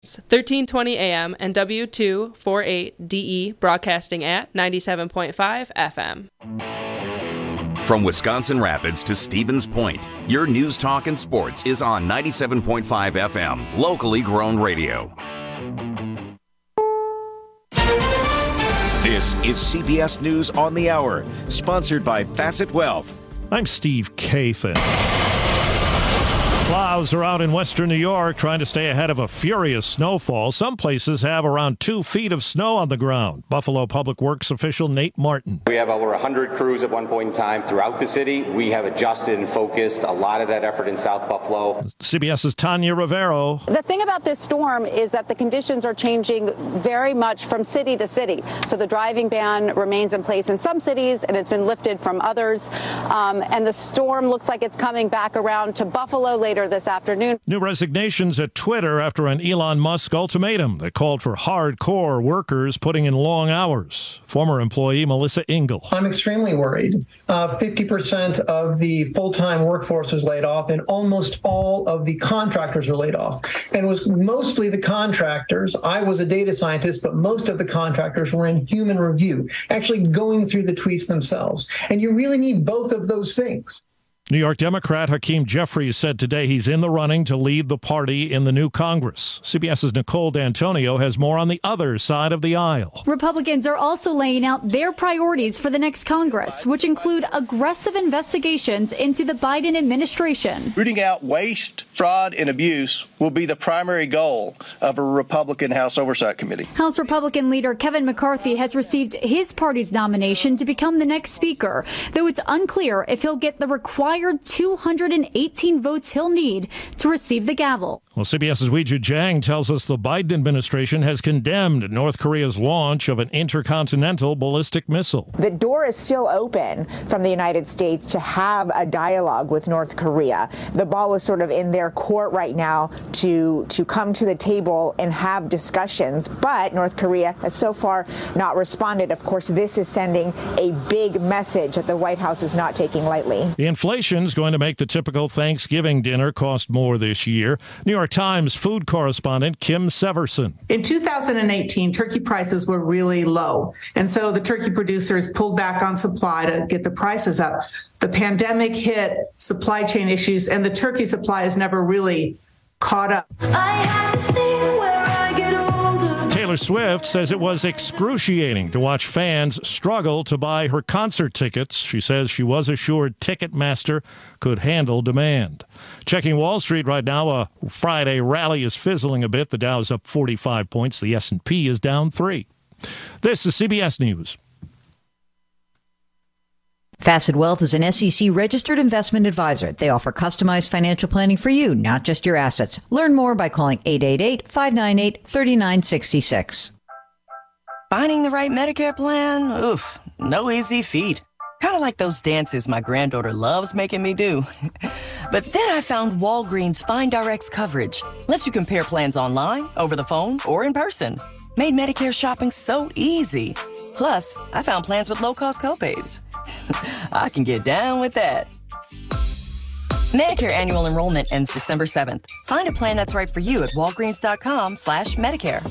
1320 AM and W248DE broadcasting at 97.5 FM. From Wisconsin Rapids to Stevens Point, your news, talk, and sports is on 97.5 FM, locally grown radio. This is CBS News on the Hour, sponsored by Facet Wealth. I'm Steve Kathan. Plows are out in western New York trying to stay ahead of a furious snowfall. Some places have around 2 feet of snow on the ground. Buffalo Public Works official Nate Martin. We have over 100 crews at one point in time throughout the city. We have adjusted and focused a lot of that effort in South Buffalo. CBS's Tanya Rivero. The thing about this storm is that the conditions are changing very much from city to city. So the driving ban remains in place in some cities, and it's been lifted from others. And the storm looks like it's coming back around to Buffalo later this afternoon. New resignations at Twitter after an Elon Musk ultimatum that called for hardcore workers putting in long hours. Former employee Melissa Engel. I'm extremely worried. 50% of the full-time workforce was laid off, and almost all of the contractors were laid off. And it was mostly the contractors. I was a data scientist, but most of the contractors were in human review, actually going through the tweets themselves. And you really need both of those things. New York Democrat Hakeem Jeffries said today he's in the running to lead the party in the new Congress. CBS's Nicole D'Antonio has more on the other side of the aisle. Republicans are also laying out their priorities for the next Congress, which include aggressive investigations into the Biden administration. Rooting out waste, fraud, and abuse will be the primary goal of a Republican House Oversight Committee. House Republican leader Kevin McCarthy has received his party's nomination to become the next speaker, though it's unclear if he'll get the required 218 votes he'll need to receive the gavel. Well, CBS's Weijia Jiang tells us the Biden administration has condemned North Korea's launch of an intercontinental ballistic missile. The door is still open from the United States to have a dialogue with North Korea. The ball is sort of in their court right now to come to the table and have discussions, but North Korea has so far not responded. Of course, this is sending a big message that the White House is not taking lightly. The inflation is going to make the typical Thanksgiving dinner cost more this year. New York Times food correspondent Kim Severson. In 2018, turkey prices were really low, and so the turkey producers pulled back on supply to get the prices up. The pandemic hit, supply chain issues, and the turkey supply has never really caught up. I have this thing where I get older. Taylor Swift says it was excruciating to watch fans struggle to buy her concert tickets. She says she was assured Ticketmaster could handle demand. Checking Wall Street right now, a Friday rally is fizzling a bit. The Dow is up 45 points. The S&P is down 3. This is CBS News. Facet Wealth is an SEC-registered investment advisor. They offer customized financial planning for you, not just your assets. Learn more by calling 888-598-3966. Finding the right Medicare plan? Oof, no easy feat. Kind of like those dances my granddaughter loves making me do. But then I found Walgreens FindRx coverage. Lets you compare plans online, over the phone, or in person. Made Medicare shopping so easy. Plus, I found plans with low-cost copays. I can get down with that. Medicare annual enrollment ends December 7th. Find a plan that's right for you at walgreens.com/Medicare.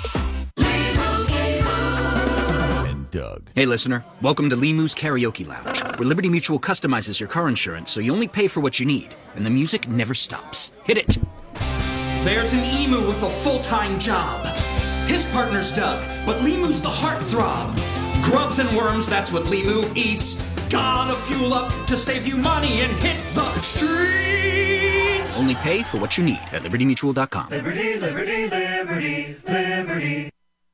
Doug. Hey, listener. Welcome to Limu's Karaoke Lounge, where Liberty Mutual customizes your car insurance so you only pay for what you need, and the music never stops. Hit it. There's an emu with a full-time job. His partner's Doug, but Limu's the heartthrob. Grubs and worms, that's what Limu eats. Gotta fuel up to save you money and hit the streets. Only pay for what you need at libertymutual.com. Liberty, liberty, liberty, liberty.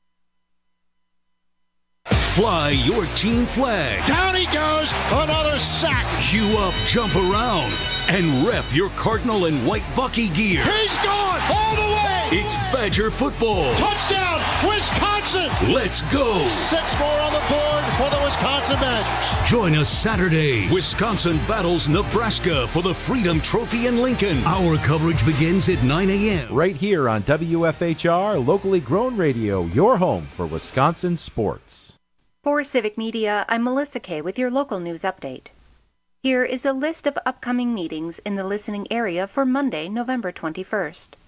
Fly your team flag. Down he goes, another sack. Cue up, jump around, and rep your Cardinal and White Bucky gear. He's gone all the way. It's Badger football. Touchdown, Wisconsin. Let's go. 6 more on the board for the Wisconsin Badgers. Join us Saturday. Wisconsin battles Nebraska for the Freedom Trophy in Lincoln. Our coverage begins at 9 a.m. Right here on WFHR, locally grown radio, your home for Wisconsin sports. For Civic Media, I'm Melissa Kay with your local news update. Here is a list of upcoming meetings in the listening area for Monday, November 21st.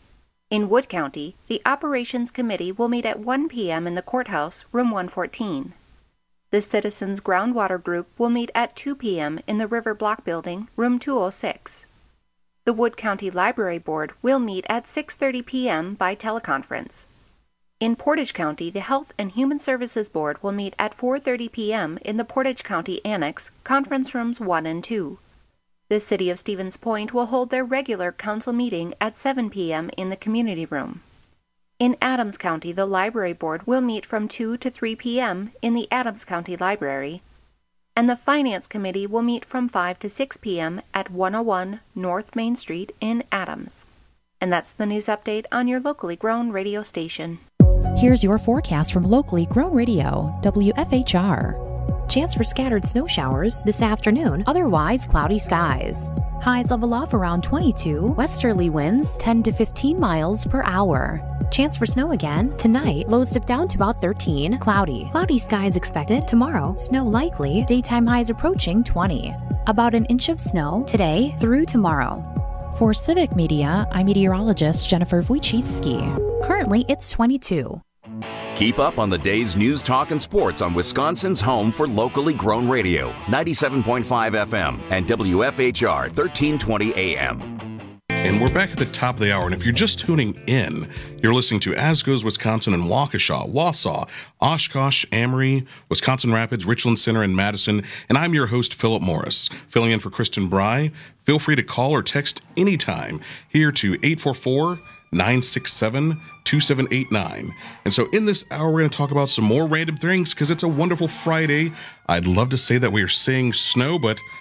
In Wood County, the Operations Committee will meet at 1 p.m. in the courthouse, room 114. The Citizens Groundwater Group will meet at 2 p.m. in the River Block Building, room 206. The Wood County Library Board will meet at 6:30 p.m. by teleconference. In Portage County, the Health and Human Services Board will meet at 4:30 p.m. in the Portage County Annex, conference rooms 1 and 2. The City of Stevens Point will hold their regular council meeting at 7 p.m. in the community room. In Adams County, the Library Board will meet from 2 to 3 p.m. in the Adams County Library, and the Finance Committee will meet from 5 to 6 p.m. at 101 North Main Street in Adams. And that's the news update on your locally grown radio station. Here's your forecast from locally grown radio, WFHR. Chance for scattered snow showers this afternoon, otherwise cloudy skies. Highs level off around 22, westerly winds 10 to 15 miles per hour. Chance for snow again tonight, lows dip down to about 13, cloudy. Cloudy skies expected tomorrow, snow likely, daytime highs approaching 20. About an inch of snow today through tomorrow. For Civic Media, I'm meteorologist Jennifer Wojcicki. Currently, it's 22. Keep up on the day's news, talk, and sports on Wisconsin's home for locally grown radio, 97.5 FM and WFHR 1320 AM. And we're back at the top of the hour, and if you're just tuning in, you're listening to As Goes Wisconsin in Waukesha, Wausau, Oshkosh, Amory, Wisconsin Rapids, Richland Center, and Madison, and I'm your host, Philip Morris, filling in for Kristen Bry. Feel free to call or text anytime here to 844-967-2789. And so in this hour, we're going to talk about some more random things because it's a wonderful Friday. I'd love to say that we are seeing snow,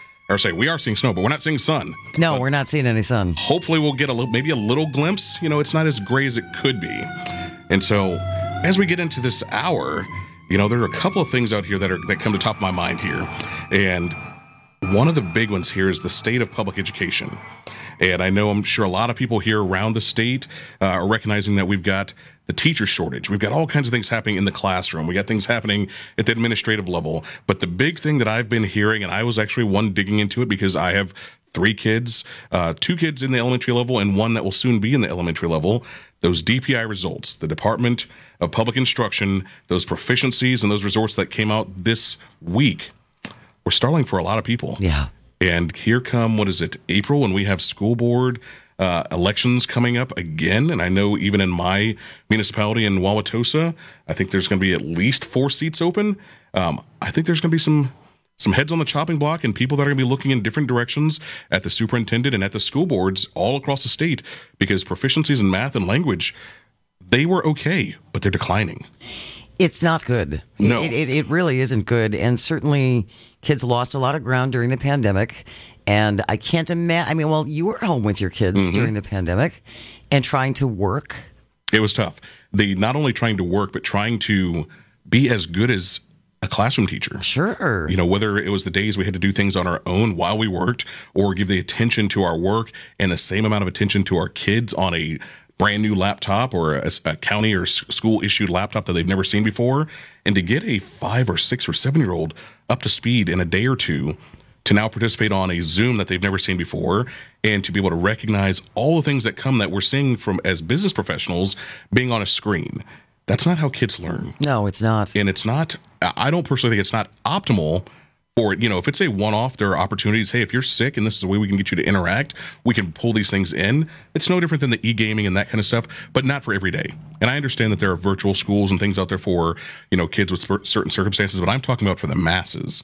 we are seeing snow, but we're not seeing sun. No, but we're not seeing any sun. Hopefully we'll get maybe a little glimpse. You know, it's not as gray as it could be. And so as we get into this hour, you know, there are a couple of things out here that come to top of my mind here. And one of the big ones here is the state of public education. And I'm sure a lot of people here around the state are recognizing that we've got the teacher shortage. We've got all kinds of things happening in the classroom. We got things happening at the administrative level. But the big thing that I've been hearing, and I was actually one digging into it because I have 3 kids, 2 kids in the elementary level and 1 that will soon be in the elementary level, those DPI results, the Department of Public Instruction, those proficiencies and those results that came out this week were startling for a lot of people. Yeah. And here come, April, when we have school board elections coming up again. And I know even in my municipality in Wauwatosa, I think there's going to be at least 4 seats open. I think there's going to be some heads on the chopping block and people that are going to be looking in different directions at the superintendent and at the school boards all across the state because proficiencies in math and language, they were okay, but they're declining. It's not good. No. It really isn't good. And certainly kids lost a lot of ground during the pandemic. And I can't imagine, you were home with your kids during the pandemic and trying to work. It was tough. They not only trying to work, but trying to be as good as a classroom teacher. Sure. You know, whether it was the days we had to do things on our own while we worked or give the attention to our work and the same amount of attention to our kids on a brand new laptop or a county or school issued laptop that they've never seen before. And to get a 5 or 6 or 7-year-old up to speed in a day or two to now participate on a Zoom that they've never seen before and to be able to recognize all the things that come that we're seeing from as business professionals being on a screen. That's not how kids learn. No, it's not. And it's not, I don't personally think it's not optimal for it. You know, if it's a one-off, there are opportunities. Hey, if you're sick and this is a way we can get you to interact, we can pull these things in. It's no different than the e-gaming and that kind of stuff, but not for every day. And I understand that there are virtual schools and things out there for, kids with certain circumstances, but I'm talking about for the masses.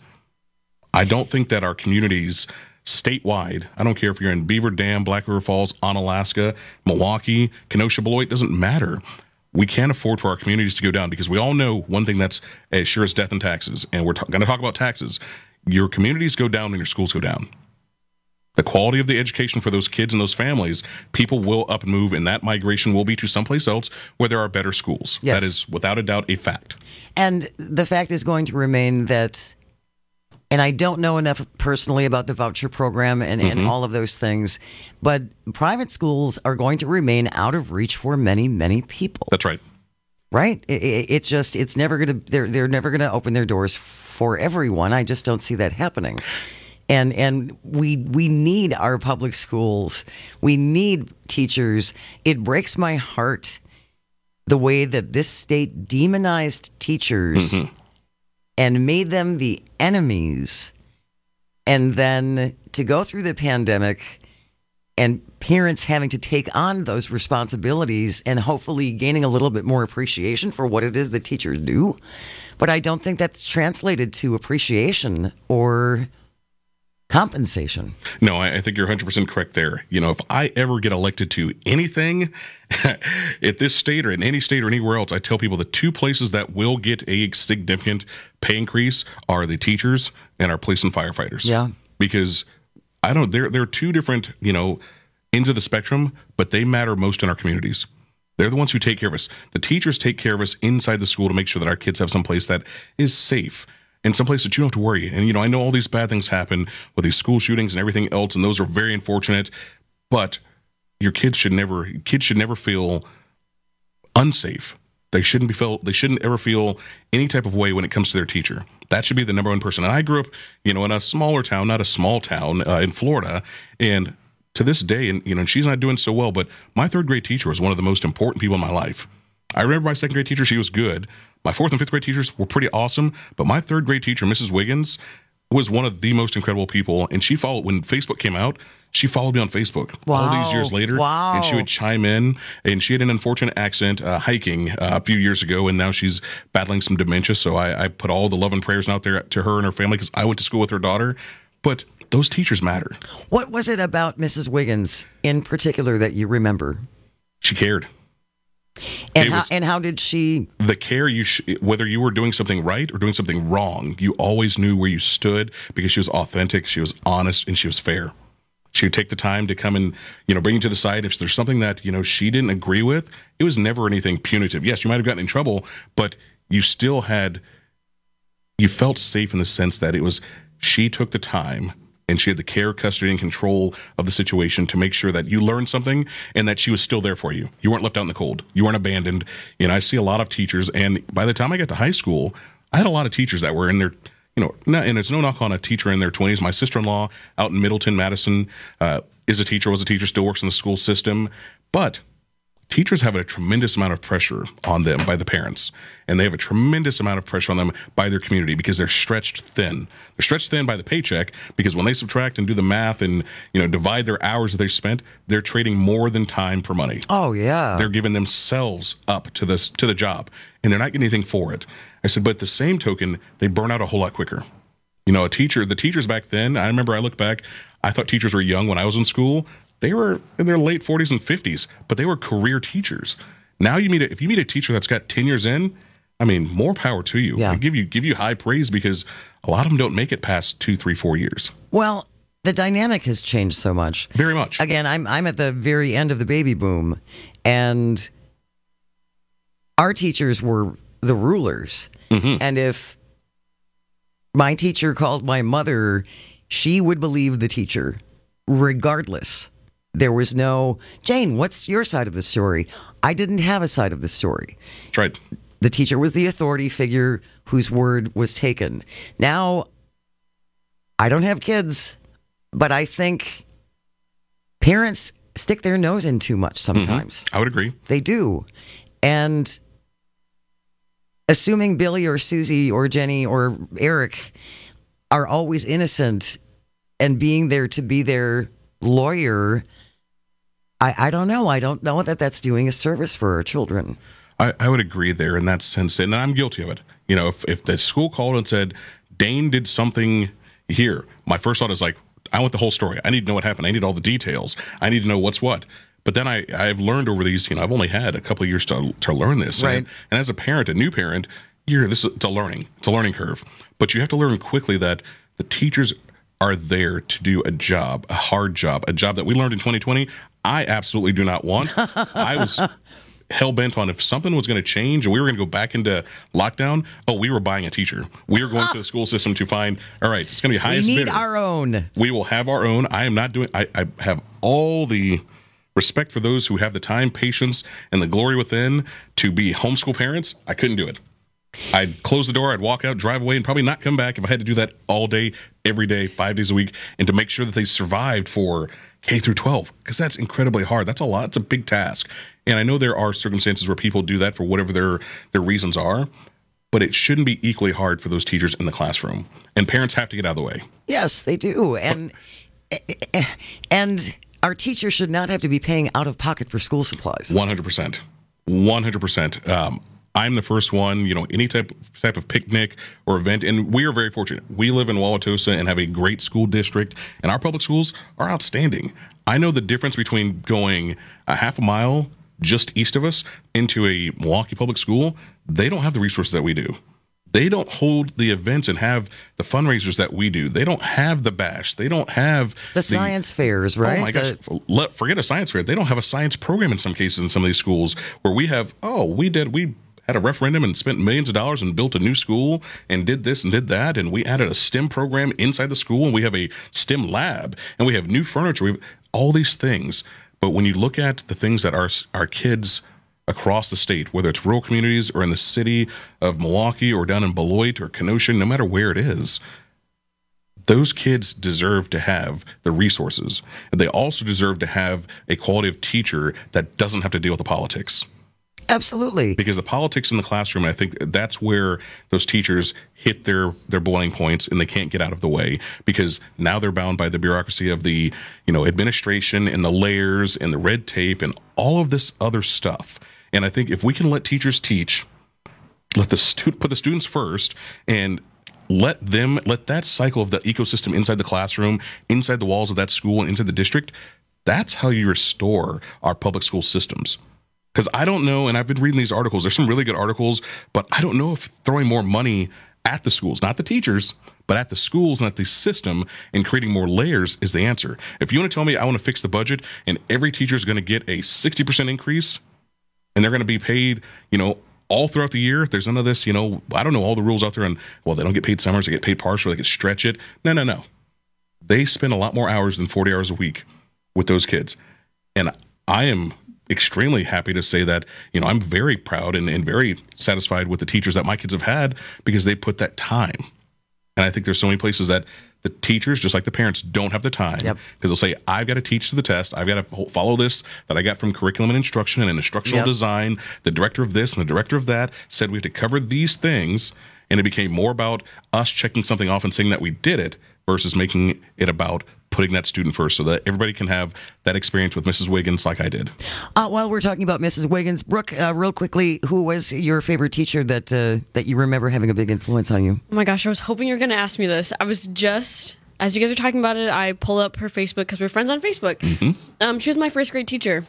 I don't think that our communities statewide, I don't care if you're in Beaver Dam, Black River Falls, Onalaska, Milwaukee, Kenosha, Beloit, doesn't matter. We can't afford for our communities to go down because we all know one thing that's as sure as death and taxes, and we're going to talk about taxes. Your communities go down and your schools go down. The quality of the education for those kids and those families, people will up and move, and that migration will be to someplace else where there are better schools. Yes. That is, without a doubt, a fact. And the fact is going to remain that, and I don't know enough personally about the voucher program and all of those things, but private schools are going to remain out of reach for many, many people. That's right. Right? It's never going to, they're never going to open their doors for everyone. I just don't see that happening. And we need our public schools. We need teachers. It breaks my heart the way that this state demonized teachers and made them the enemies. And then to go through the pandemic and parents having to take on those responsibilities and hopefully gaining a little bit more appreciation for what it is that teachers do. But I don't think that's translated to appreciation or compensation. No, I think you're 100% correct there. You know, if I ever get elected to anything at this state or in any state or anywhere else, I tell people the two places that will get a significant pay increase are the teachers and our police and firefighters. Yeah. Because they're two different, ends of the spectrum, but they matter most in our communities. They're the ones who take care of us. The teachers take care of us inside the school to make sure that our kids have some place that is safe and some place that you don't have to worry. And, I know all these bad things happen with these school shootings and everything else, and those are very unfortunate, but your kids should never feel unsafe. They shouldn't ever feel any type of way when it comes to their teacher. That should be the number one person. And I grew up, in a smaller town, not a small town, in Florida, and to this day, and she's not doing so well, but my third grade teacher was one of the most important people in my life. I remember my second grade teacher, she was good. My fourth and fifth grade teachers were pretty awesome, but my third grade teacher, Mrs. Wiggins, was one of the most incredible people. And she followed, when Facebook came out, she followed me on Facebook all these years later. Wow. And she would chime in, and she had an unfortunate accident hiking a few years ago, and now she's battling some dementia. So I put all the love and prayers out there to her and her family because I went to school with her daughter. But those teachers matter. What was it about Mrs. Wiggins in particular that you remember? She cared. And how did she? The care, whether you were doing something right or doing something wrong, you always knew where you stood because she was authentic, she was honest, and she was fair. She would take the time to come and, bring you to the side. If there's something that, she didn't agree with, it was never anything punitive. Yes, you might have gotten in trouble, but you still you felt safe in the sense that she took the time and she had the care, custody, and control of the situation to make sure that you learned something and that she was still there for you. You weren't left out in the cold. You weren't abandoned. I see a lot of teachers, and by the time I got to high school, I had a lot of teachers that were in their, and it's no knock on a teacher in their 20s. My sister-in-law out in Middleton, Madison, was a teacher, still works in the school system. But teachers have a tremendous amount of pressure on them by the parents, and they have a tremendous amount of pressure on them by their community because they're stretched thin. They're stretched thin by the paycheck because when they subtract and do the math and, divide their hours that they spent, they're trading more than time for money. Oh, yeah. They're giving themselves up to the job, and they're not getting anything for it. I said, but at the same token, they burn out a whole lot quicker. The teachers back then, I remember I look back, I thought teachers were young when I was in school. They were in their late 40s and 50s, but they were career teachers. Now if you meet a teacher that's got 10 years in, more power to you. Yeah. I give you high praise because a lot of them don't make it past 2, 3, 4 years. Well, the dynamic has changed so much. Very much. Again, I'm at the very end of the baby boom, and our teachers were the rulers. Mm-hmm. And if my teacher called my mother, she would believe the teacher, regardless. There was no, Jane, what's your side of the story? I didn't have a side of the story. That's right. The teacher was the authority figure whose word was taken. Now, I don't have kids, but I think parents stick their nose in too much sometimes. Mm-hmm. I would agree. They do. And assuming Billy or Susie or Jenny or Eric are always innocent and being there to be their lawyer, I don't know. I don't know that that's doing a service for our children. I would agree there in that sense, and I'm guilty of it. If the school called and said, Dane did something here, my first thought is like, I want the whole story. I need to know what happened. I need all the details. I need to know what's what. But then I've learned over these, I've only had a couple of years to learn this. Right. And as a parent, a new parent, it's a learning curve. But you have to learn quickly that the teachers are there to do a job, a hard job, a job that we learned in 2020. I absolutely do not want. I was hell-bent on if something was going to change and we were going to go back into lockdown, we were buying a teacher. We were going to the school system to find, all right, it's going to be highest bidder. We need our own. We will have our own. I am not doing, I have all the respect for those who have the time, patience, and the glory within to be homeschool parents. I couldn't do it. I'd close the door, I'd walk out, drive away, and probably not come back if I had to do that all day, every day, 5 days a week, and to make sure that they survived for K through 12, because that's incredibly hard. That's a lot. It's a big task. And I know there are circumstances where people do that for whatever their reasons are, but it shouldn't be equally hard for those teachers in the classroom. And parents have to get out of the way. Yes, they do. And our teachers should not have to be paying out of pocket for school supplies. 100%. 100%. I'm the first one, any type of picnic or event, and we are very fortunate. We live in Wauwatosa and have a great school district, and our public schools are outstanding. I know the difference between going a half a mile just east of us into a Milwaukee public school. They don't have the resources that we do. They don't hold the events and have the fundraisers that we do. They don't have the bash. They don't have the science fairs, right? Oh my gosh! Forget a science fair. They don't have a science program in some cases in some of these schools where we have. We had a referendum and spent millions of dollars and built a new school and did this and did that, and we added a STEM program inside the school, and we have a STEM lab, and we have new furniture. We have all these things. But when you look at the things that our kids across the state, whether it's rural communities or in the city of Milwaukee or down in Beloit or Kenosha, no matter where it is, those kids deserve to have the resources. And they also deserve to have a quality of teacher that doesn't have to deal with the politics. Absolutely. Because the politics in the classroom, I think that's where those teachers hit their boiling points and they can't get out of the way, because now they're bound by the bureaucracy of the, administration and the layers and the red tape and all of this other stuff. And I think if we can let teachers teach, put the students first, and let that cycle of the ecosystem inside the classroom, inside the walls of that school, and inside the district, that's how you restore our public school systems. Because I don't know, and I've been reading these articles, there's some really good articles, but I don't know if throwing more money at the schools, not the teachers, but at the schools and at the system and creating more layers is the answer. If you want to tell me I want to fix the budget and every teacher is going to get a 60% increase and they're going to be paid, all throughout the year, there's none of this, I don't know all the rules out there, and, they don't get paid summers, they get paid partial, they can stretch it. No. They spend a lot more hours than 40 hours a week with those kids. And I am extremely happy to say that, I'm very proud and very satisfied with the teachers that my kids have had because they put that time. And I think there's so many places that the teachers, just like the parents, don't have the time because they'll say, I've got to teach to the test. I've got to follow this that I got from curriculum and instruction and instructional design. The director of this and the director of that said we have to cover these things. And it became more about us checking something off and saying that we did it versus making it about putting that student first so that everybody can have that experience with Mrs. Wiggins like I did. While we're talking about Mrs. Wiggins, Brooke, real quickly, who was your favorite teacher that you remember having a big influence on you? Oh my gosh, I was hoping you were going to ask me this. I was just, as you guys were talking about it, I pulled up her Facebook because we're friends on Facebook. Mm-hmm. She was my first grade teacher.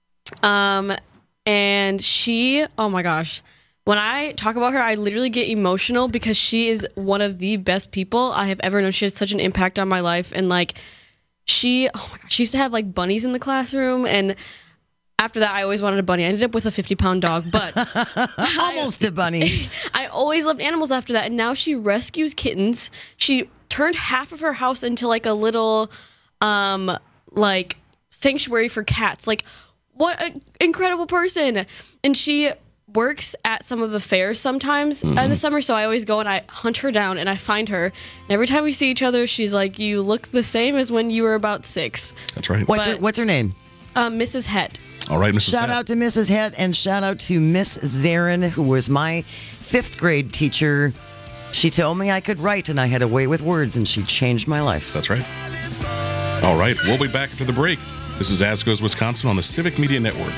And she, oh my gosh, when I talk about her, I literally get emotional because she is one of the best people I have ever known. She had such an impact on my life. And she used to have bunnies in the classroom. And after that, I always wanted a bunny. I ended up with a 50-pound dog, but almost a bunny. I always loved animals after that. And now she rescues kittens. She turned half of her house into a little, sanctuary for cats. What an incredible person. And she works at some of the fairs sometimes in the summer, so I always go and I hunt her down and I find her, and every time we see each other she's like, you look the same as when you were about 6. That's right. What's her name? Mrs. Het. All right, Mrs. Shout out to Mrs. Het, and shout out to Miss Zarin, who was my 5th grade teacher. She told me I could write and I had a way with words, and she changed my life. That's right. All right, we'll be back after the break. This is As Goes Wisconsin on the Civic Media Network.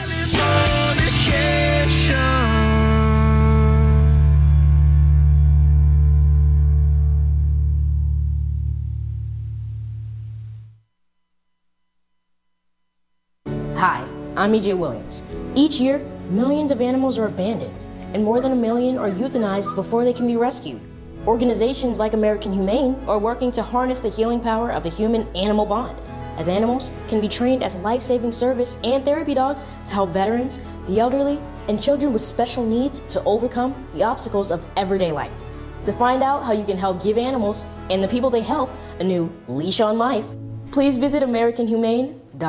Hi, I'm E.J. Williams. Each year, millions of animals are abandoned, and more than 1 million are euthanized before they can be rescued. Organizations like American Humane are working to harness the healing power of the human-animal bond, as animals can be trained as life-saving service and therapy dogs to help veterans, the elderly, and children with special needs to overcome the obstacles of everyday life. To find out how you can help give animals and the people they help a new leash on life, please visit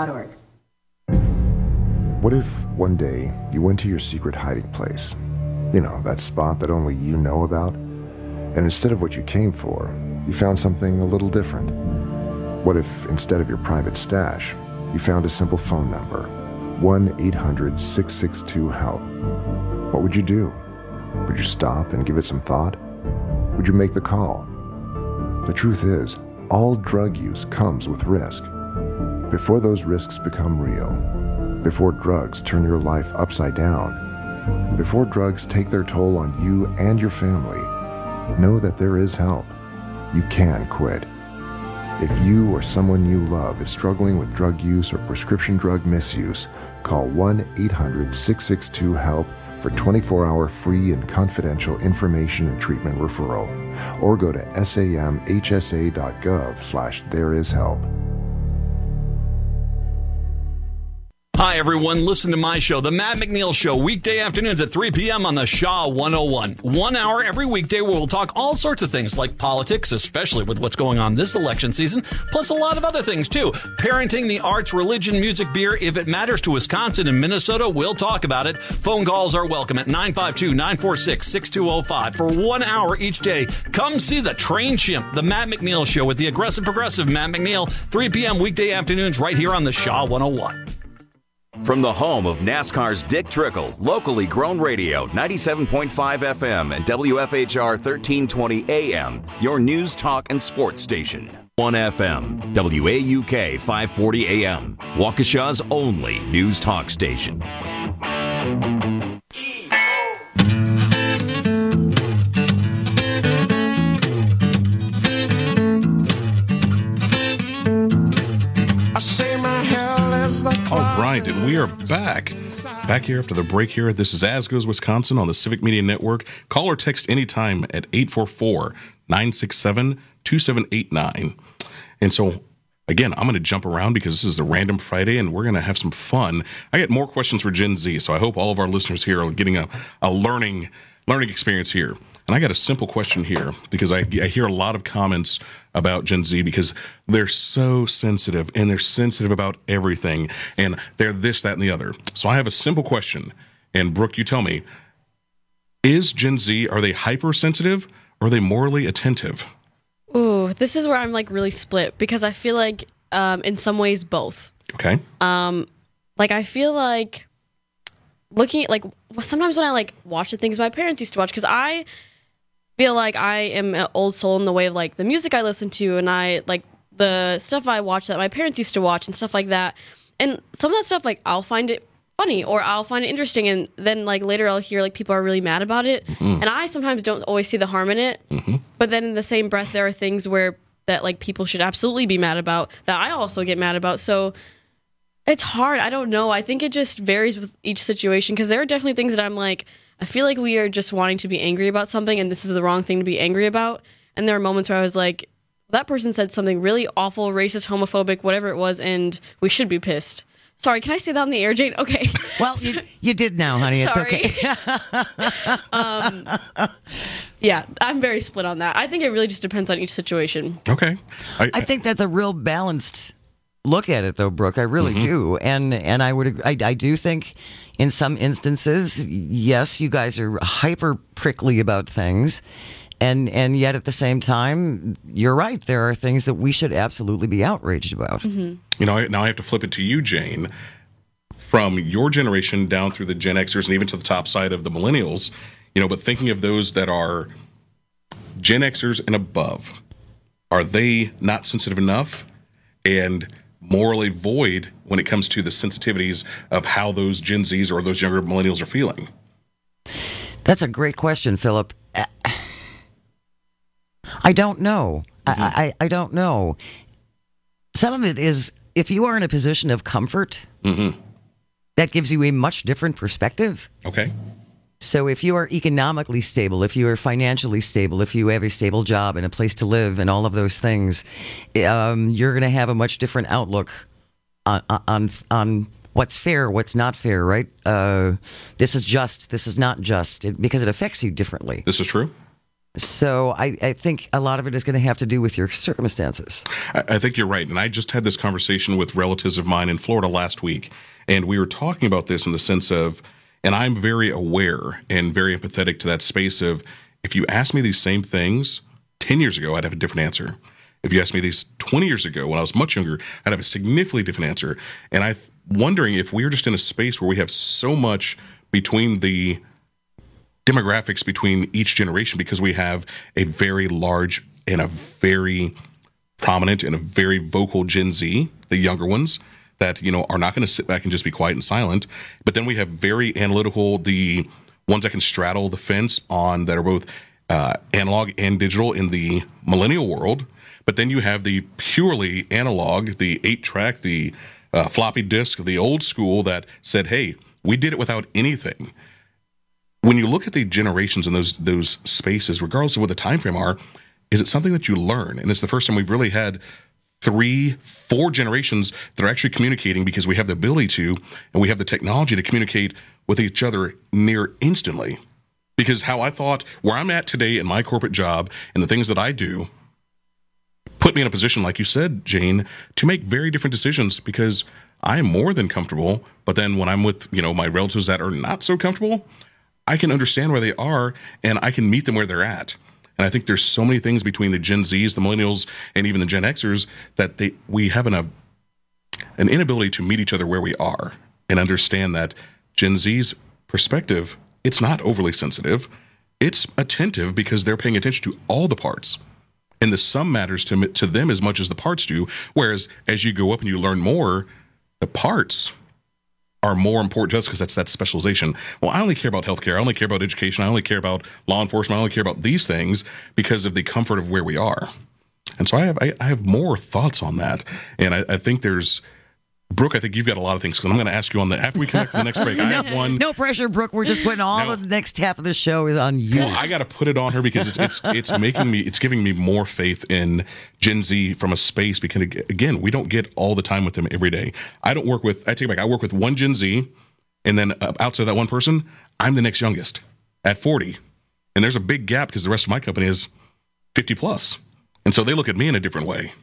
AmericanHumane.org. What if one day you went to your secret hiding place You know, that spot that only you know about? And instead of what you came for, you found something a little different. What if, instead of your private stash, you found a simple phone number, 1-800-662-HELP? What would you do? Would you stop and give it some thought? Would you make the call? The truth is, all drug use comes with risk. Before those risks become real, before drugs turn your life upside down, before drugs take their toll on you and your family, know that there is help. You can quit. If you or someone you love is struggling with drug use or prescription drug misuse, call 1-800-662-HELP for 24-hour free and confidential information and treatment referral, or go to samhsa.gov/thereishelp. Hi, everyone. Listen to my show, The Matt McNeil Show, weekday afternoons at 3 p.m. on the Shaw 101. 1 hour every weekday where we'll talk all sorts of things like politics, especially with what's going on this election season, plus a lot of other things, too. Parenting, the arts, religion, music, beer. If it matters to Wisconsin and Minnesota, we'll talk about it. Phone calls are welcome at 952-946-6205. For 1 hour each day, come see the Train Chimp, The Matt McNeil Show with the aggressive progressive Matt McNeil, 3 p.m. weekday afternoons right here on the Shaw 101. From the home of NASCAR's Dick Trickle, locally grown radio, 97.5 FM and WFHR 1320 AM, your news, talk, and sports station. 1 FM, WAUK 540 AM, Waukesha's only news talk station. All right, and we are back here after the break here. This is As Goes Wisconsin on the Civic Media Network. Call or text anytime at 844-967-2789. And so, again, I'm going to jump around because this is a random Friday, and we're going to have some fun. I got more questions for Gen Z, so I hope all of our listeners here are getting a learning experience here. And I got a simple question here because I hear a lot of comments about Gen Z because they're so sensitive and they're sensitive about everything and they're this, that, and the other. So I have a simple question. And Brooke, you tell me, is Gen Z, are they hypersensitive or are they morally attentive? Ooh, this is where I'm like really split because I feel like in some ways both. Okay. Like I feel like looking at like sometimes when I like watch the things my parents used to watch, because I feel like I am an old soul in the way of like the music I listen to and I like the stuff I watch that my parents used to watch and stuff like that. And some of that stuff, like I'll find it funny or I'll find it interesting, and then like later I'll hear like people are really mad about it, and I sometimes don't always see the harm in it. But then in the same breath, there are things where that like people should absolutely be mad about that I also get mad about. So it's hard. I don't know. I think it just varies with each situation because there are definitely things that I'm like, I feel like we are just wanting to be angry about something and this is the wrong thing to be angry about. And there are moments where I was like, that person said something really awful, racist, homophobic, whatever it was, and we should be pissed. Sorry, can I say that on the air, Jane? Okay. Well, you did now, honey. It's okay. Yeah, I'm very split on that. I think it really just depends on each situation. Okay. I think that's a real balanced look at it, though, Brooke. I really do, and I would agree. I do think in some instances, yes, you guys are hyper prickly about things, and yet at the same time, you're right. There are things that we should absolutely be outraged about. You know, now I have to flip it to you, Jane. From your generation down through the Gen Xers and even to the top side of the millennials, you know, but thinking of those that are Gen Xers and above, are they not sensitive enough and morally void when it comes to the sensitivities of how those Gen Zs or those younger millennials are feeling? That's a great question, Philip. I don't know. I don't know. Some of it is if you are in a position of comfort, that gives you a much different perspective. Okay. So if you are economically stable, if you are financially stable, if you have a stable job and a place to live and all of those things, you're going to have a much different outlook on what's fair, what's not fair, right? This is just, this is not just, because it affects you differently. This is true. So I think a lot of it is going to have to do with your circumstances. I think you're right. And I just had this conversation with relatives of mine in Florida last week, and we were talking about this in the sense of, And I'm very aware and very empathetic to that space of, if you asked me these same things 10 years ago, I'd have a different answer. If you asked me these 20 years ago when I was much younger, I'd have a significantly different answer. And I'm wondering if we're just in a space where we have so much between the demographics between each generation, because we have a very large and a very prominent and a very vocal Gen Z, the younger ones, that, you know, are not going to sit back and just be quiet and silent. But then we have very analytical, the ones that can straddle the fence on, that are both analog and digital in the millennial world. But then you have the purely analog, the 8-track, the floppy disk, the old school that said, hey, we did it without anything. When you look at the generations in those spaces, regardless of what the time frame are, is it something that you learn? And it's the first time we've really had 3-4 generations that are actually communicating, because we have the ability to, and we have the technology to communicate with each other near instantly. Because how I thought, where I'm at today in my corporate job and the things that I do, put me in a position, like you said, Jane, to make very different decisions, because I am more than comfortable. But then when I'm with, you know, my relatives that are not so comfortable, I can understand where they are and I can meet them where they're at. And I think there's so many things between the Gen Zs, the millennials, and even the Gen Xers that we have an inability to meet each other where we are and understand that Gen Z's perspective, it's not overly sensitive. It's attentive because they're paying attention to all the parts. And the sum matters to them as much as the parts do. Whereas as you go up and you learn more, the parts are more important to us because that's that specialization. Well, I only care about healthcare. I only care about education. I only care about law enforcement. I only care about these things because of the comfort of where we are. And so I have more thoughts on that. And I think there's, Brooke, I think you've got a lot of things, because I'm going to ask you on after we connect for the next break. I have one. No pressure, Brooke. We're just putting all the next half of the show is on you. Well, I got to put it on her because it's giving me more faith in Gen Z from a space, because again, we don't get all the time with them every day. I work with one Gen Z, and then outside that one person, I'm the next youngest at 40. And there's a big gap because the rest of my company is 50 plus. And so they look at me in a different way.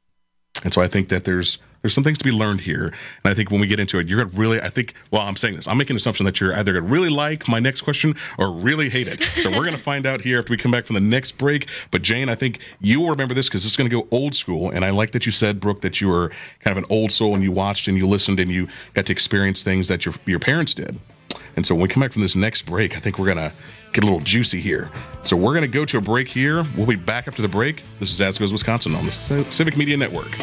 And so I think that there's some things to be learned here. And I think when we get into it, you're going to really, I'm saying this, I'm making an assumption that you're either going to really like my next question or really hate it. So we're going to find out here after we come back from the next break. But Jane, I think you will remember this because this is going to go old school. And I like that you said, Brooke, that you were kind of an old soul and you watched and you listened and you got to experience things that your parents did. And so when we come back from this next break, I think we're going to get a little juicy here. So we're going to go to a break here. We'll be back after the break. This is As Goes Wisconsin on the Civic Media Network.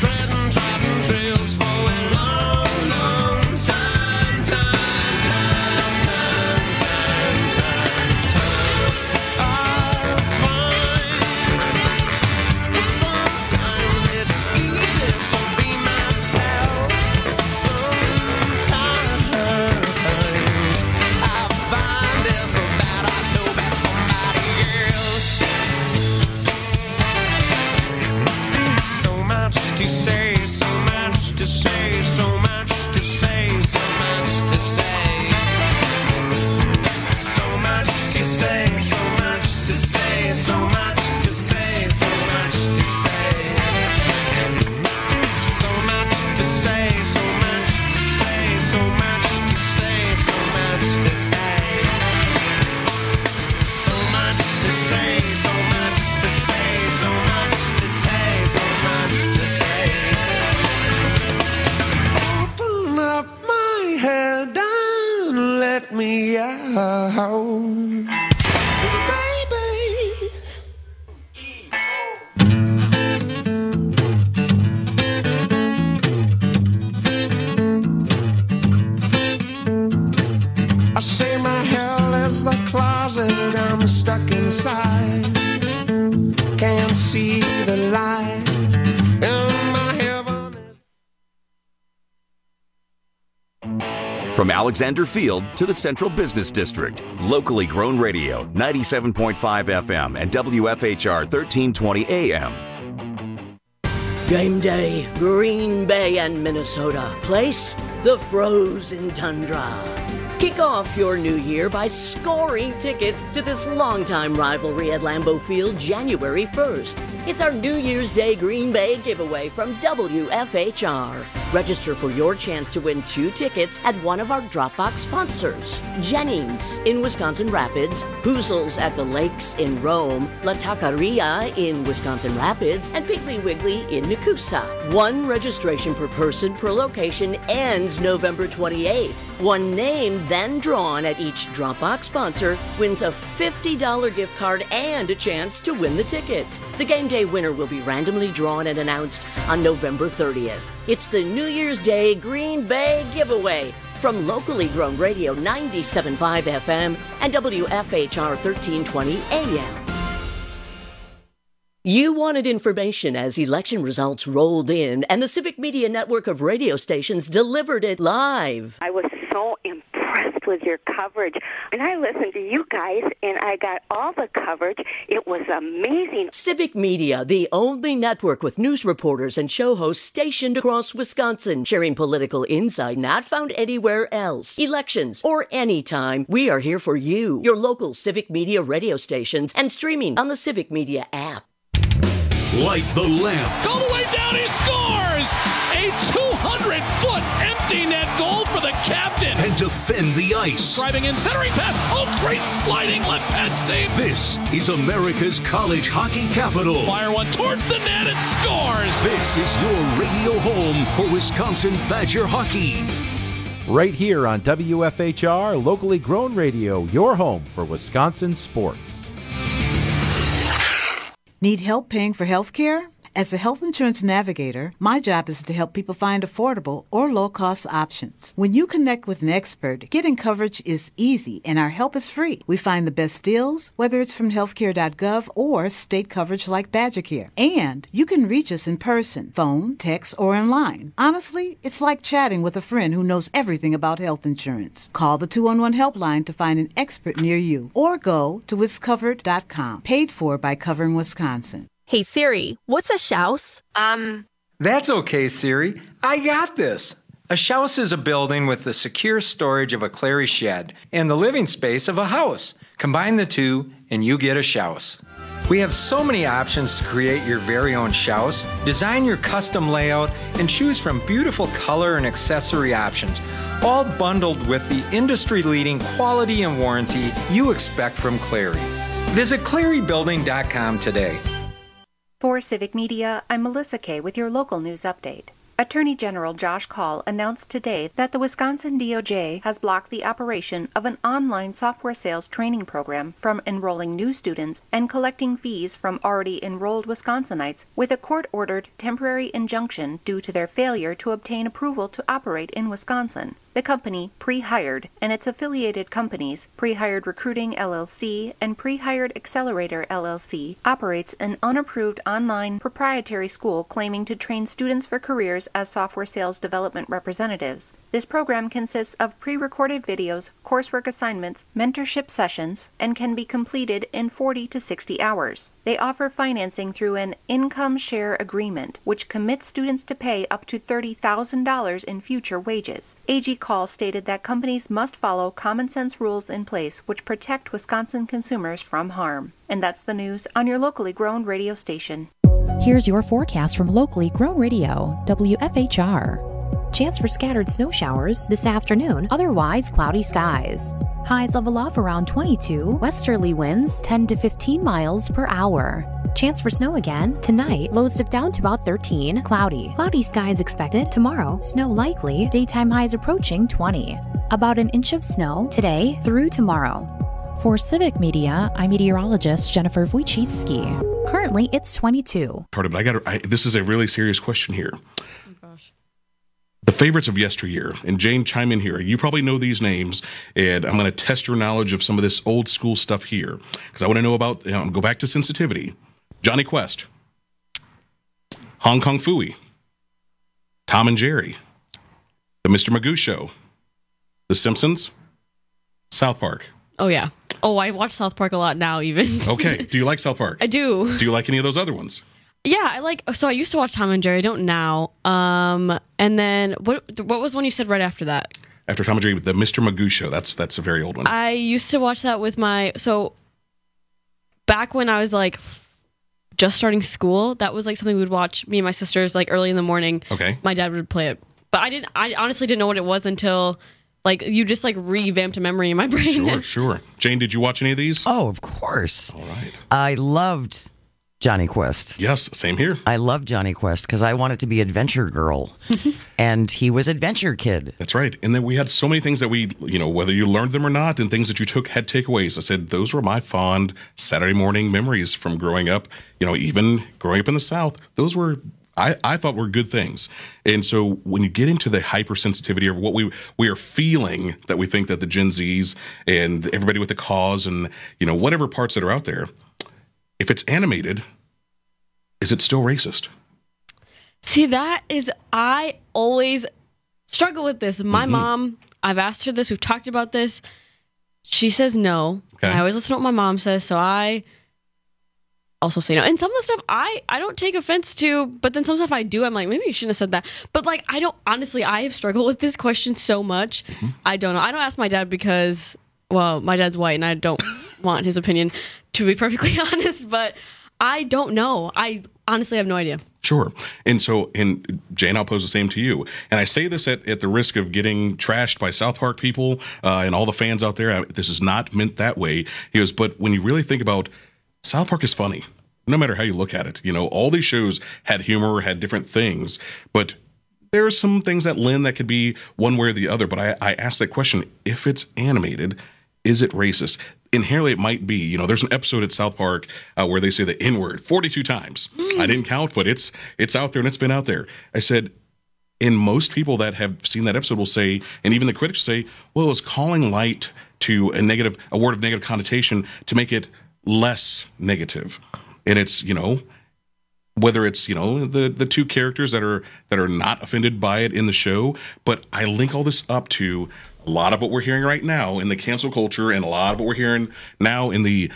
From Alexander Field to the Central Business District, locally grown radio, 97.5 FM and WFHR 1320 AM. Game day, Green Bay and Minnesota. Place, the frozen tundra. Kick off your new year by scoring tickets to this longtime rivalry at Lambeau Field January 1st. It's our New Year's Day Green Bay giveaway from WFHR. Register for your chance to win 2 tickets at one of our Dropbox sponsors. Jennings in Wisconsin Rapids, Hoozles at the Lakes in Rome, La Taqueria in Wisconsin Rapids, and Piggly Wiggly in Nakusa. 1 registration per person per location ends November 28th. 1 name then drawn at each Dropbox sponsor wins a $50 gift card and a chance to win the tickets. The game day winner will be randomly drawn and announced on November 30th. It's the New Year's Day Green Bay giveaway from locally grown radio 97.5 FM and WFHR 1320 AM. You wanted information as election results rolled in, and the Civic Media network of radio stations delivered it live. I was so impressed with your coverage, and I listened to you guys, and I got all the coverage. It was amazing. Civic Media, the only network with news reporters and show hosts stationed across Wisconsin, sharing political insight not found anywhere else. Elections or anytime, we are here for you, your local Civic Media radio stations, and streaming on the Civic Media app. Light the lamp. All the way down, he scores! A 200-foot empty net goal for the captain. And defend the ice. Driving in, centering pass. Oh, great sliding left pad save. This is America's college hockey capital. Fire one towards the net and scores. This is your radio home for Wisconsin Badger hockey. Right here on WFHR, locally grown radio, your home for Wisconsin sports. Need help paying for health care? As a health insurance navigator, my job is to help people find affordable or low-cost options. When you connect with an expert, getting coverage is easy and our help is free. We find the best deals, whether it's from healthcare.gov or state coverage like BadgerCare. And you can reach us in person, phone, text, or online. Honestly, it's like chatting with a friend who knows everything about health insurance. Call the 211 helpline to find an expert near you or go to wiscovered.com. Paid for by Covering Wisconsin. Hey Siri, what's a shouse? That's okay, Siri. I got this. A shouse is a building with the secure storage of a Clary shed and the living space of a house. Combine the two and you get a shouse. We have so many options to create your very own shouse, design your custom layout, and choose from beautiful color and accessory options, all bundled with the industry-leading quality and warranty you expect from Clary. Visit clarybuilding.com today. For Civic Media, I'm Melissa Kay with your local news update. Attorney General Josh Kaul announced today that the Wisconsin DOJ has blocked the operation of an online software sales training program from enrolling new students and collecting fees from already enrolled Wisconsinites with a court-ordered temporary injunction due to their failure to obtain approval to operate in Wisconsin. The company, Pre-Hired, and its affiliated companies, Pre-Hired Recruiting LLC and Pre-Hired Accelerator LLC, operates an unapproved online proprietary school claiming to train students for careers as software sales development representatives. This program consists of pre-recorded videos, coursework assignments, mentorship sessions, and can be completed in 40 to 60 hours. They offer financing through an income share agreement, which commits students to pay up to $30,000 in future wages. AG Kaul stated that companies must follow common sense rules in place which protect Wisconsin consumers from harm. And that's the news on your locally grown radio station. Here's your forecast from locally grown radio, WFHR. Chance for scattered snow showers this afternoon, otherwise cloudy skies. Highs level off around 22, westerly winds 10 to 15 miles per hour. Chance for snow again tonight, lows dip down to about 13, cloudy. Cloudy skies expected tomorrow, snow likely, daytime highs approaching 20. About an inch of snow today through tomorrow. For Civic Media, I'm meteorologist Jennifer Wojcicki. Currently, it's 22. This is a really serious question here. The favorites of yesteryear, and Jane, chime in here. You probably know these names, and I'm going to test your knowledge of some of this old school stuff here, because I want to know about, go back to sensitivity. Johnny Quest, Hong Kong Phooey, Tom and Jerry, The Mr. Magoo Show, The Simpsons, South Park. Oh, yeah. Oh, I watch South Park a lot now, even. Okay. Do you like South Park? I do. Do you like any of those other ones? Yeah, I used to watch Tom and Jerry. I don't now. And then what was one you said right after that? after Tom and Jerry, the Mr. Magoo Show. That's a very old one. I used to watch that with back when I was like just starting school, that was like something we would watch, me and my sisters, like early in the morning. Okay. My dad would play it. But I honestly didn't know what it was until like you just like revamped a memory in my brain. Sure. Jane, did you watch any of these? Oh, of course. All right. I loved Johnny Quest. Yes, same here. I love Johnny Quest because I wanted to be Adventure Girl, and he was Adventure Kid. That's right. And then we had so many things that we, whether you learned them or not, and things that you had takeaways. I said those were my fond Saturday morning memories from growing up. Even growing up in the South, those were I thought were good things. And so when you get into the hypersensitivity of what we are feeling, that we think that the Gen Zs and everybody with the cause and whatever parts that are out there. If it's animated, is it still racist? See, I always struggle with this. My mom, I've asked her this. We've talked about this. She says no. Okay. I always listen to what my mom says, so I also say no. And some of the stuff I don't take offense to, but then some stuff I do. I'm like, maybe you shouldn't have said that. But like, I have struggled with this question so much. I don't know. I don't ask my dad because, well, my dad's white and I don't want his opinion, to be perfectly honest, but I don't know. I honestly have no idea. Sure. And so, Jane, I'll pose the same to you. And I say this at the risk of getting trashed by South Park people and all the fans out there. This is not meant that way. He goes, but when you really think about South Park is funny, no matter how you look at it. All these shows had humor, had different things, but there are some things that lend that could be one way or the other. But I asked that question, if it's animated, is it racist? Inherently, it might be. There's an episode at South Park where they say the N-word 42 times. I didn't count, but it's out there and it's been out there. I said, and most people that have seen that episode will say, and even the critics say, well, it was calling light to a word of negative connotation to make it less negative. And it's, whether it's, the two characters that are not offended by it in the show, but I link all this up to a lot of what we're hearing right now in the cancel culture, and a lot of what we're hearing now in the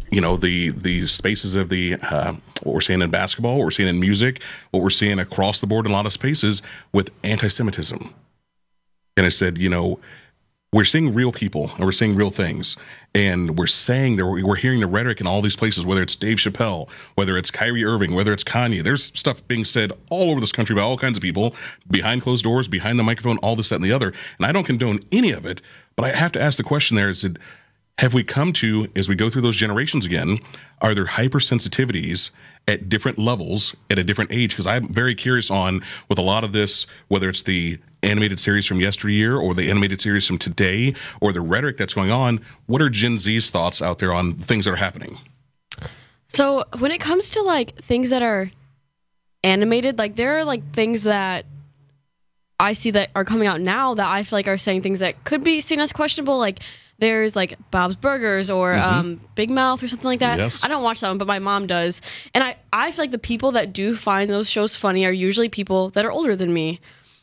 spaces of what we're seeing in basketball, what we're seeing in music, what we're seeing across the board in a lot of spaces with anti-Semitism. And I said, we're seeing real people and we're seeing real things. And we're saying that we're hearing the rhetoric in all these places, whether it's Dave Chappelle, whether it's Kyrie Irving, whether it's Kanye. There's stuff being said all over this country by all kinds of people, behind closed doors, behind the microphone, all this, that, and the other. And I don't condone any of it, but I have to ask the question there, have we come to, as we go through those generations again, are there hypersensitivities at different levels at a different age? Because I'm very curious with a lot of this, whether it's the animated series from yesteryear or the animated series from today or the rhetoric that's going on, what are Gen Z's thoughts out there on things that are happening? So when it comes to like things that are animated, like there are like things that I see that are coming out now that I feel like are saying things that could be seen as questionable. Like there's like Bob's Burgers or Big Mouth or something like that. Yes. I don't watch that one, but my mom does. And I feel like the people that do find those shows funny are usually people that are older than me.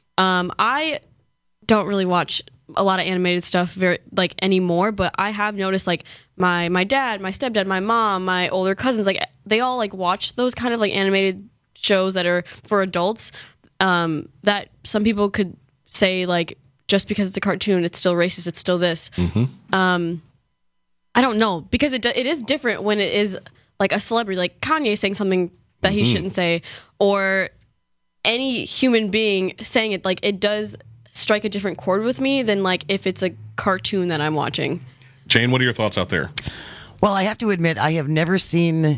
I don't really watch a lot of animated stuff anymore, but I have noticed like my dad, my stepdad, my mom, my older cousins, like they all like watch those kind of like animated shows that are for adults, that some people could say like, just because it's a cartoon, it's still racist, it's still this. I don't know, because it is different when it is like a celebrity, like Kanye saying something that he shouldn't say, or any human being saying it. Like it does strike a different chord with me than like if it's a cartoon that I'm watching. Jane, what are your thoughts out there? Well, I have to admit, I have never seen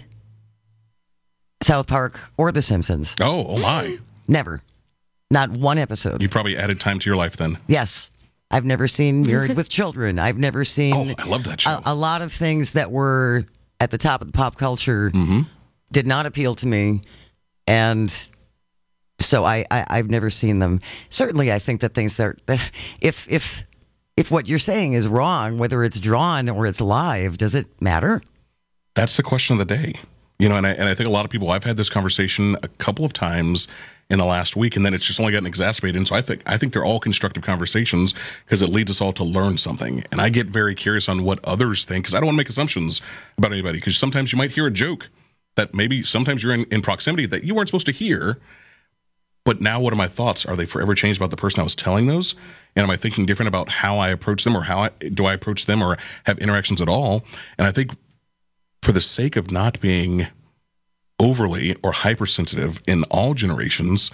South Park or The Simpsons. Oh my. Never. Not one episode. You probably added time to your life then. Yes. I've never seen Married with Children. I've never seen... Oh, I love that show. A lot of things that were at the top of the pop culture did not appeal to me. And so I've never seen them. Certainly, I think that things that if what you're saying is wrong, whether it's drawn or it's live, does it matter? That's the question of the day. And I think a lot of people, I've had this conversation a couple of times in the last week, and then it's just only gotten exacerbated. And so I think they're all constructive conversations because it leads us all to learn something. And I get very curious on what others think, because I don't want to make assumptions about anybody, because sometimes you might hear a joke that maybe sometimes you're in proximity that you weren't supposed to hear. But now what are my thoughts? Are they forever changed about the person I was telling those? And am I thinking different about how I approach them, or do I approach them or have interactions at all? And I think for the sake of not being overly or hypersensitive in all generations,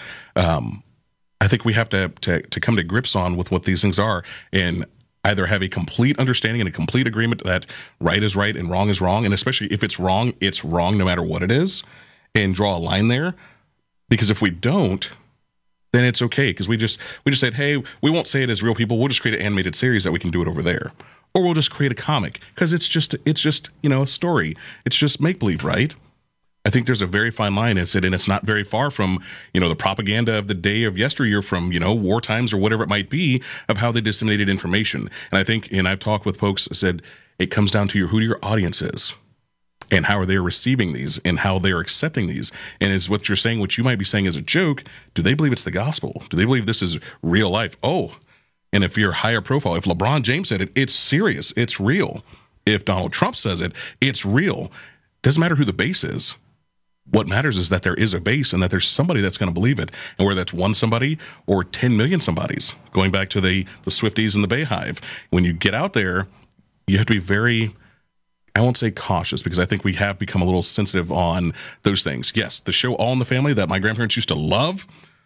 I think we have to come to grips on with what these things are, and either have a complete understanding and a complete agreement that right is right and wrong is wrong, and especially if it's wrong no matter what it is, and draw a line there. Because if we don't, then it's okay, because we just said, hey, we won't say it as real people. We'll just create an animated series that we can do it over there, or we'll just create a comic because it's just a story. It's just make believe, right? I think there's a very fine line, and it's not very far from, the propaganda of the day of yesteryear, from, war times or whatever it might be, of how they disseminated information. And I think, and I've talked with folks, said it comes down to who your audience is, and how are they receiving these, and how they're accepting these. And is what you're saying, what you might be saying as a joke, do they believe it's the gospel? Do they believe this is real life? Oh, and if you're higher profile, if LeBron James said it, it's serious, it's real. If Donald Trump says it, it's real. Doesn't matter who the base is. What matters is that there is a base, and that there's somebody that's going to believe it. And whether that's one somebody or 10 million somebodies, going back to the Swifties and the Bayhive, when you get out there, you have to be very, I won't say cautious, because I think we have become a little sensitive on those things. Yes, the show All in the Family that my grandparents used to love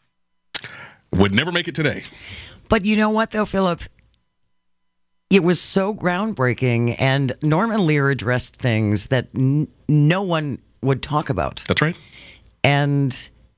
would never make it today. But you know what, though, Philip? It was so groundbreaking, and Norman Lear addressed things that no one would talk about. That's right. And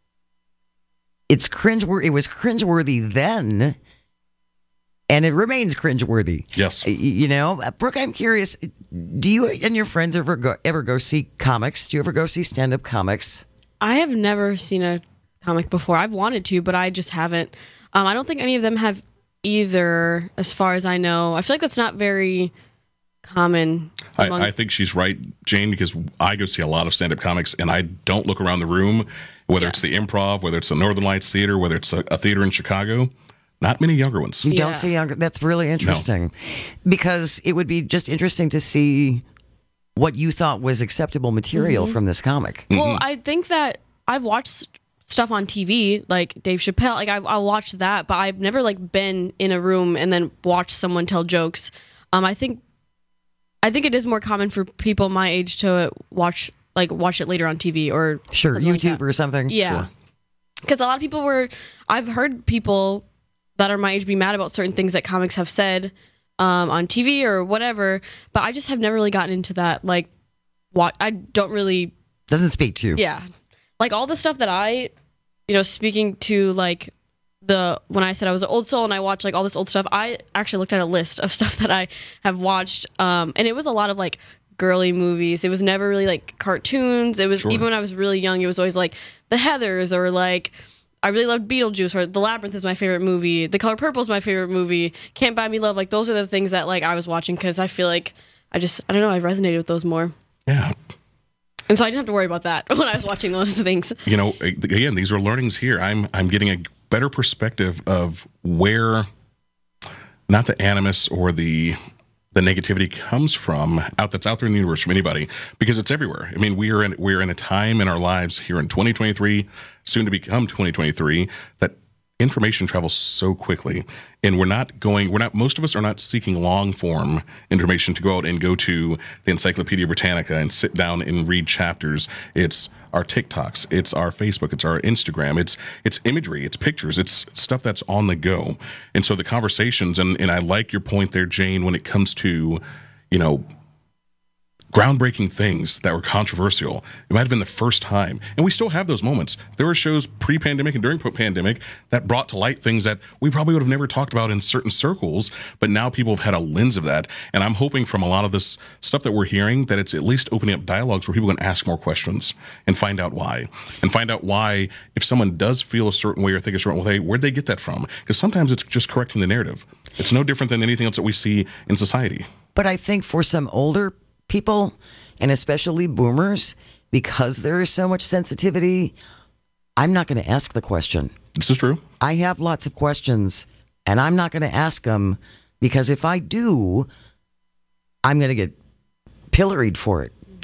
it's cringeworthy. It was cringeworthy then, and it remains cringeworthy. Yes. Brooke, I'm curious, do you and your friends ever go see comics? Do you ever go see stand-up comics? I have never seen a comic before. I've wanted to, but I just haven't. I don't think any of them have either, as far as I know. I feel like that's not very common. I think she's right, Jane, because I go see a lot of stand-up comics, and I don't look around the room, whether it's the Improv, whether it's the Northern Lights Theater, whether it's a theater in Chicago. Not many younger ones. You don't see younger. That's really interesting, because it would be just interesting to see what you thought was acceptable material from this comic. Well, I think that I've watched stuff on TV, like Dave Chappelle. Like I'll watch that, but I've never been in a room and then watched someone tell jokes. I think it is more common for people my age to watch it later on TV or YouTube or something. Yeah, because a lot of people I've heard people that are my age be mad about certain things that comics have said on TV or whatever, but I just have never really gotten into that. I don't really doesn't speak to you. Yeah, all the stuff that I, speaking to when I said I was an old soul and I watched all this old stuff, I actually looked at a list of stuff that I have watched, and it was a lot of girly movies. It was never really cartoons. It was even when I was really young, it was always The Heathers, or I really loved Beetlejuice, or The Labyrinth is my favorite movie. The Color Purple is my favorite movie. Can't Buy Me Love. Those are the things that I was watching, because I feel I don't know, I resonated with those more. Yeah. And so I didn't have to worry about that when I was watching those things. Again, these are learnings here. I'm getting a better perspective of where not the animus or the negativity comes from that's out there in the universe from anybody, because it's everywhere. I mean, we're in a time in our lives here in 2023, soon to become 2023, that information travels so quickly, and most of us are not seeking long form information to go out and go to the Encyclopedia Britannica and sit down and read chapters. It's our TikToks, it's our Facebook, it's our Instagram, it's imagery, it's pictures, it's stuff that's on the go. And so the conversations, and I like your point there, Jane, when it comes to, groundbreaking things that were controversial. It might have been the first time. And we still have those moments. There were shows pre-pandemic and during pandemic that brought to light things that we probably would have never talked about in certain circles, but now people have had a lens of that. And I'm hoping from a lot of this stuff that we're hearing that it's at least opening up dialogues where people can ask more questions and find out why. And find out why, if someone does feel a certain way or think a certain way, where'd they get that from? Because sometimes it's just correcting the narrative. It's no different than anything else that we see in society. But I think for some older people, and especially boomers, because there is so much sensitivity, I'm not going to ask the question. This is true. I have lots of questions, and I'm not going to ask them, because if I do, I'm going to get pilloried for it.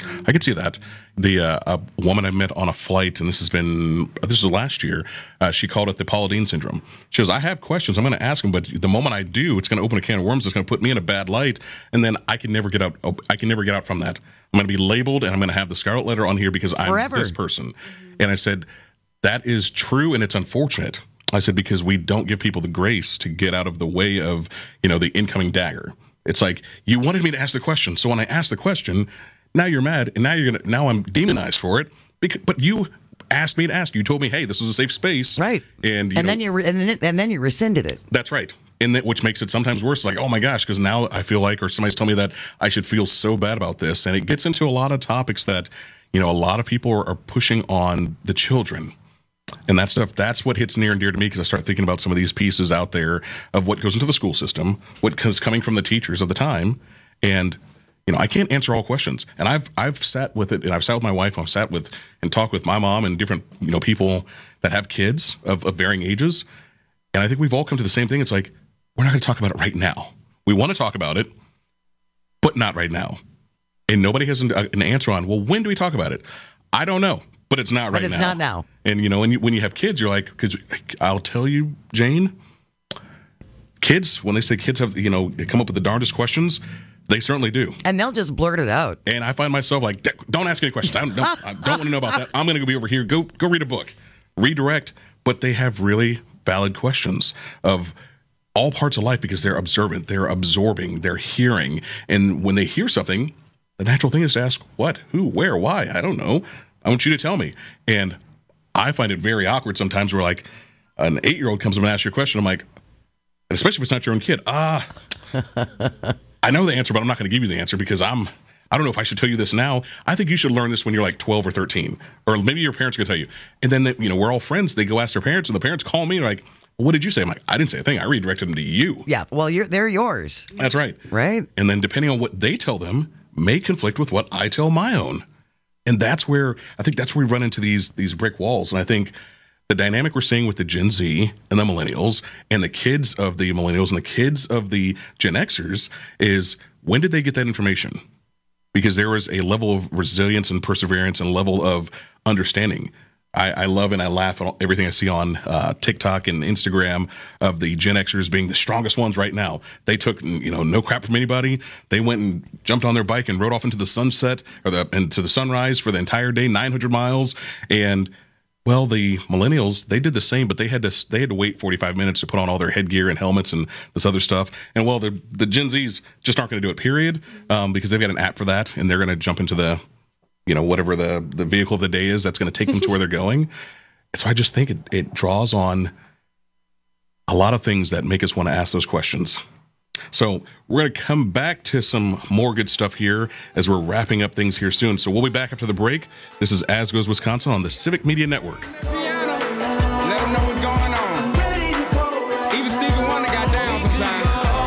I could see that. A woman I met on a flight, and this was last year, she called it the Paula Deen syndrome. She goes, I have questions, I'm going to ask them, but the moment I do, it's going to open a can of worms, it's going to put me in a bad light, and then I can never get out from that. I'm going to be labeled, and I'm going to have the scarlet letter on here because I'm this person. And I said, that is true, and it's unfortunate. I said, because we don't give people the grace to get out of the way of, the incoming dagger. It's like, you wanted me to ask the question, so when I asked the question, now you're mad, and now I'm demonized for it. But you asked me to ask. You told me, hey, this is a safe space, right? And then you rescinded it. That's right. And which makes it sometimes worse. Like, oh my gosh, because now I feel like, or somebody's telling me that I should feel so bad about this, and it gets into a lot of topics that a lot of people are pushing on the children. And that stuff, that's what hits near and dear to me, because I start thinking about some of these pieces out there of what goes into the school system, what is coming from the teachers of the time, and I can't answer all questions. And I've sat with it, and I've sat with my wife, I've sat with and talked with my mom and different people that have kids of varying ages, and I think we've all come to the same thing. It's like, we're not going to talk about it right now. We want to talk about it, but not right now. And nobody has an answer on, well, when do we talk about it? I don't know. But it's not right now. But it's not now. And, when you have kids, you're like, because I'll tell you, Jane, kids, when they say kids have, come up with the darndest questions, they certainly do. And they'll just blurt it out. And I find myself like, don't ask any questions. I don't want to know about that. I'm going to be over here. Go read a book. Redirect. But they have really valid questions of all parts of life, because they're observant, they're absorbing, they're hearing. And when they hear something, the natural thing is to ask, what, who, where, why? I don't know. I want you to tell me. And I find it very awkward sometimes where, like, an 8-year-old comes up and asks you a question. I'm like, and especially if it's not your own kid. I know the answer, but I'm not going to give you the answer because I don't know if I should tell you this now. I think you should learn this when you're like 12 or 13. Or maybe your parents are going to tell you. And then, we're all friends. They go ask their parents, and the parents call me like, well, what did you say? I'm like, I didn't say a thing. I redirected them to you. Yeah, well, they're yours. That's right. Right. And then depending on what they tell them may conflict with what I tell my own. And that's where we run into these brick walls. And I think the dynamic we're seeing with the Gen Z and the millennials and the kids of the millennials and the kids of the Gen Xers is, when did they get that information? Because there was a level of resilience and perseverance and level of understanding. I love and I laugh at everything I see on TikTok and Instagram of the Gen Xers being the strongest ones right now. They took, no crap from anybody. They went and jumped on their bike and rode off into the sunset into the sunrise for the entire day, 900 miles. And, well, the millennials, they did the same, but they had to wait 45 minutes to put on all their headgear and helmets and this other stuff. And, well, the Gen Zs just aren't going to do it, period, because they've got an app for that, and they're going to jump into the whatever the vehicle of the day is that's going to take them to where they're going. So I just think it draws on a lot of things that make us want to ask those questions. So we're going to come back to some more good stuff here as we're wrapping up things here soon. So we'll be back after the break. This is As Goes Wisconsin on the Civic Media Network. Let them know what's going on. Even Stevie Wonder got down sometimes.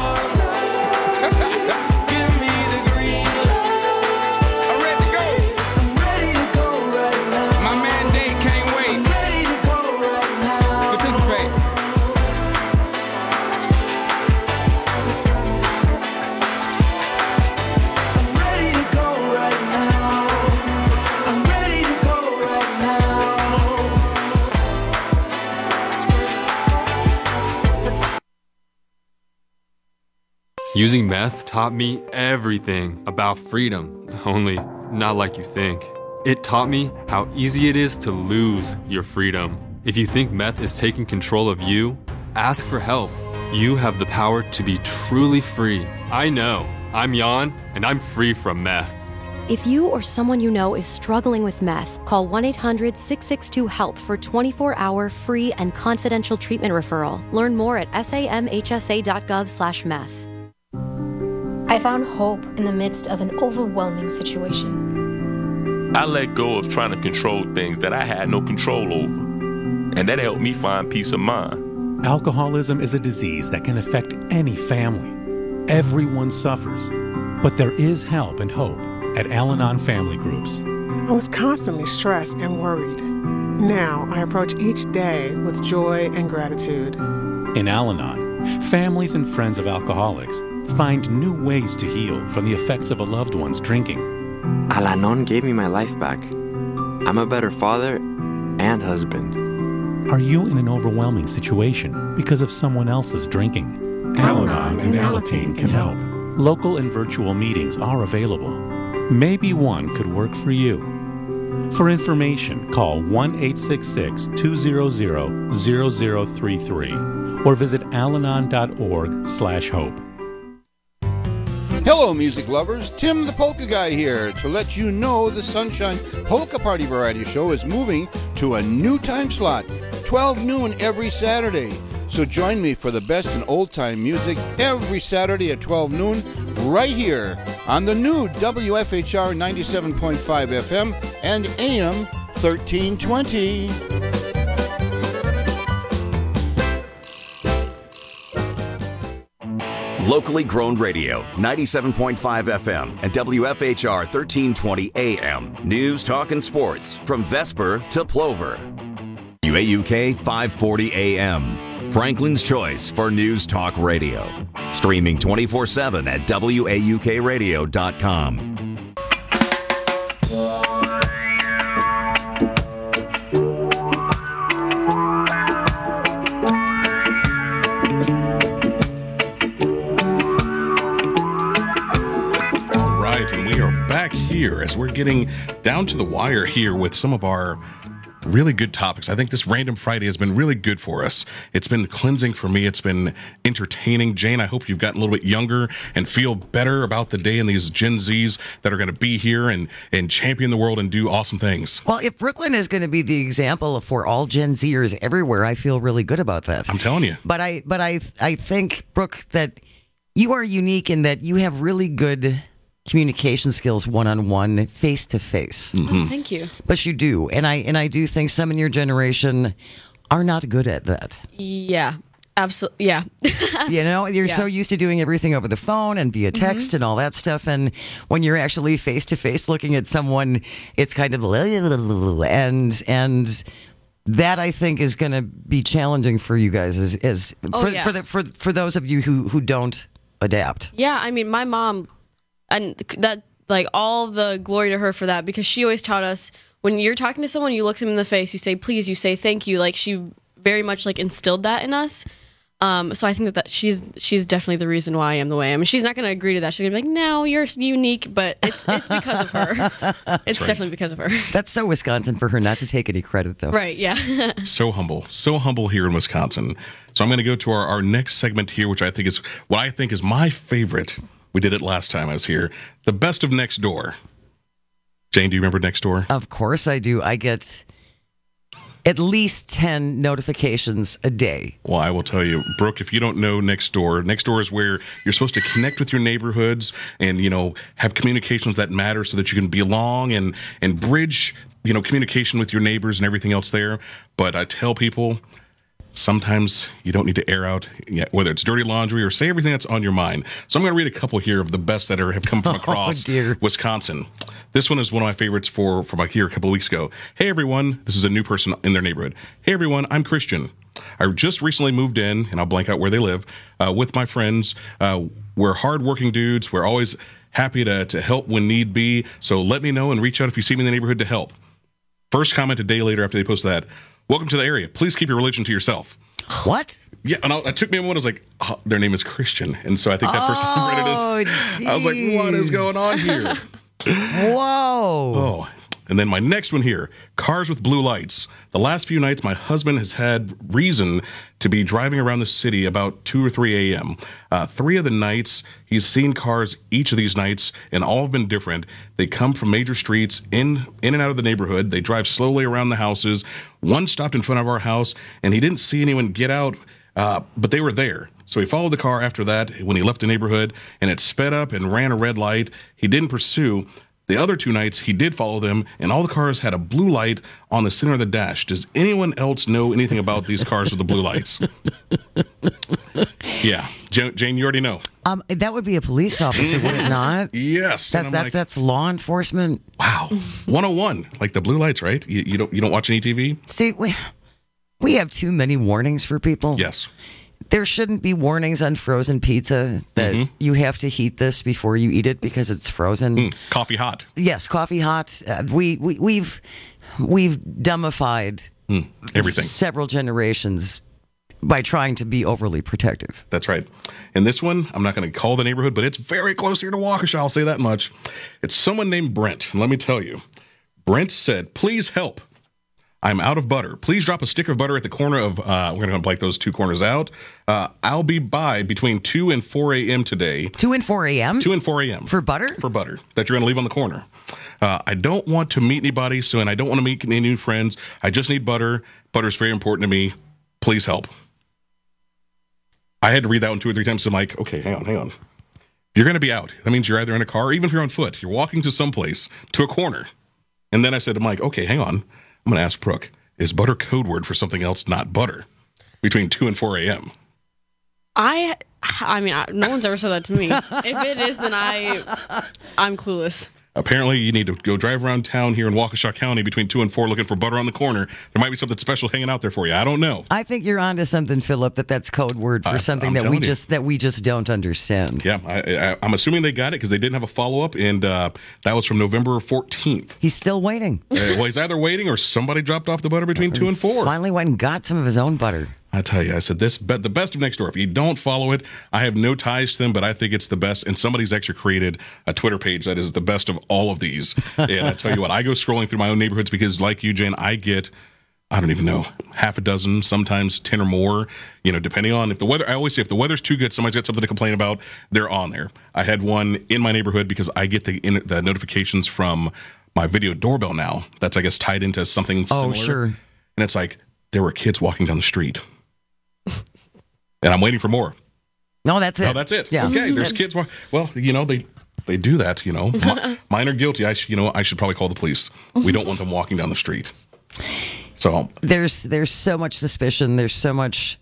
Using meth taught me everything about freedom, only not like you think. It taught me how easy it is to lose your freedom. If you think meth is taking control of you, ask for help. You have the power to be truly free. I know. I'm Jan, and I'm free from meth. If you or someone you know is struggling with meth, call 1-800-662-HELP for 24-hour free and confidential treatment referral. Learn more at samhsa.gov/meth. I found hope in the midst of an overwhelming situation. I let go of trying to control things that I had no control over, and that helped me find peace of mind. Alcoholism is a disease that can affect any family. Everyone suffers, but there is help and hope at Al-Anon Family Groups. I was constantly stressed and worried. Now I approach each day with joy and gratitude. In Al-Anon, families and friends of alcoholics find new ways to heal from the effects of a loved one's drinking. Al-Anon gave me my life back. I'm a better father and husband. Are you in an overwhelming situation because of someone else's drinking? Al-Anon and Alateen can help. Local and virtual meetings are available. Maybe one could work for you. For information, call 1-866-200-0033 or visit alanon.org/hope. Hello, music lovers. Tim the Polka Guy here to let you know the Sunshine Polka Party Variety Show is moving to a new time slot, 12 noon every Saturday. So join me for the best in old-time music every Saturday at 12 noon right here on the new WFHR 97.5 FM and AM 1320. Locally grown radio, 97.5 FM and WFHR 1320 AM. News, talk, and sports from Vesper to Plover. WAUK 540 AM. Franklin's choice for news talk radio. Streaming 24/7 at WAUKradio.com. Here as we're getting down to the wire here with some of our really good topics. I think this Random Friday has been really good for us. It's been cleansing for me. It's been entertaining. Jane, I hope you've gotten a little bit younger and feel better about the day and these Gen Zs that are going to be here and champion the world and do awesome things. Well, if Brooklyn is going to be the example for all Gen Zers everywhere, I feel really good about that. I'm telling you. But I think, Brooke, that you are unique in that you have really good communication skills one-on-one, face-to-face. Oh, thank you. But you do. And I do think some in your generation are not good at that. Yeah. Absolutely. Yeah. You know, you're so used to doing everything over the phone and via text and all that stuff. And when you're actually face-to-face looking at someone, it's kind of and that I think is going to be challenging for you guys for those of you who don't adapt. Yeah. I mean, my mom, and that, like, all the glory to her for that, because she always taught us when you're talking to someone, you look them in the face, you say please, you say thank you. Like, she very much like instilled that in us. So I think that she's definitely the reason why I am the way I am. I mean, she's not going to agree to that. She's going to be like, no, you're unique, but it's because of her. It's definitely because of her. That's so Wisconsin for her not to take any credit, though. Right, yeah. So humble here in Wisconsin. So I'm going to go to our next segment here, which I think is my favorite. We did it last time I was here. The best of Next Door. Jane, do you remember Next Door? Of course I do. I get at least 10 notifications a day. Well, I will tell you, Brooke, if you don't know Next Door is where you're supposed to connect with your neighborhoods and, have communications that matter so that you can belong and bridge, communication with your neighbors and everything else there. But I tell people, sometimes you don't need to air out, whether it's dirty laundry or say everything that's on your mind. So I'm going to read a couple here of the best that have come from across Wisconsin. This one is one of my favorites from here a couple of weeks ago. Hey, everyone. This is a new person in their neighborhood. Hey, everyone. I'm Christian. I just recently moved in, and I'll blank out where they live, with my friends. We're hardworking dudes. We're always happy to help when need be. So let me know and reach out if you see me in the neighborhood to help. First comment a day later after they posted that. Welcome to the area. Please keep your religion to yourself. What? Yeah, and it took me a moment. I was like, oh, their name is Christian. And so I think that person read it as, I was like, what is going on here? Whoa. Oh, and then my next one here, cars with blue lights. The last few nights, my husband has had reason to be driving around the city about 2 or 3 a.m. 3 of the nights, he's seen cars each of these nights, and all have been different. They come from major streets in and out of the neighborhood. They drive slowly around the houses. One stopped in front of our house, and he didn't see anyone get out, but they were there. So he followed the car after that when he left the neighborhood, and it sped up and ran a red light. He didn't pursue. The other 2 nights, he did follow them, and all the cars had a blue light on the center of the dash. Does anyone else know anything about these cars with the blue lights? Yeah. Jane, you already know. That would be a police officer, would it not? Yes. That's law enforcement. Wow. 101, like the blue lights, right? You don't watch any TV? See, we have too many warnings for people. Yes. There shouldn't be warnings on frozen pizza that you have to heat this before you eat it because it's frozen. Coffee hot. Yes, coffee hot. We've dumbified everything. Several generations by trying to be overly protective. That's right. And this one, I'm not going to call the neighborhood, but it's very close here to Waukesha. I'll say that much. It's someone named Brent. And let me tell you, Brent said, "Please help. I'm out of butter. Please drop a stick of butter at the corner of," we're going to blank those two corners out. "I'll be by between 2 and 4 a.m. today." 2 and 4 a.m.? 2 and 4 a.m. For butter? For butter. That you're going to leave on the corner. "I don't want to meet anybody, and I don't want to meet any new friends. I just need butter. Butter's very important to me. Please help." I had to read that one 2 or 3 times. So I'm like, okay, hang on. You're going to be out. That means you're either in a car, or even if you're on foot, you're walking to someplace, to a corner. And then I said to Mike, okay, hang on. I'm going to ask Brooke, is butter code word for something else, not butter, between 2 and 4 a.m.? I mean, no one's ever said that to me. If it is, then I'm clueless. Apparently, you need to go drive around town here in Waukesha County between 2 and 4 looking for butter on the corner. There might be something special hanging out there for you. I don't know. I think you're onto something, Philip, that's code word for something that we just don't understand. Yeah, I'm assuming they got it because they didn't have a follow-up, and that was from November 14th. He's still waiting. Well, he's either waiting or somebody dropped off the butter between 2 and 4. Finally went and got some of his own butter. I tell you, I said the best of next door. If you don't follow it, I have no ties to them, but I think it's the best. And somebody's actually created a Twitter page that is the best of all of these. And I tell you what, I go scrolling through my own neighborhoods because, like you, Jane, I get, I don't even know, half a dozen, sometimes 10 or more, depending on if the weather. I always say if the weather's too good, somebody's got something to complain about, they're on there. I had one in my neighborhood because I get the notifications from my video doorbell now. That's, I guess, tied into something similar. Oh, sure. And it's like, there were kids walking down the street. And I'm waiting for more. No, that's it. No, that's it. Yeah. Okay, there's kids. Well, they do that. Mine are guilty. I should probably call the police. We don't want them walking down the street. So there's so much suspicion. There's so much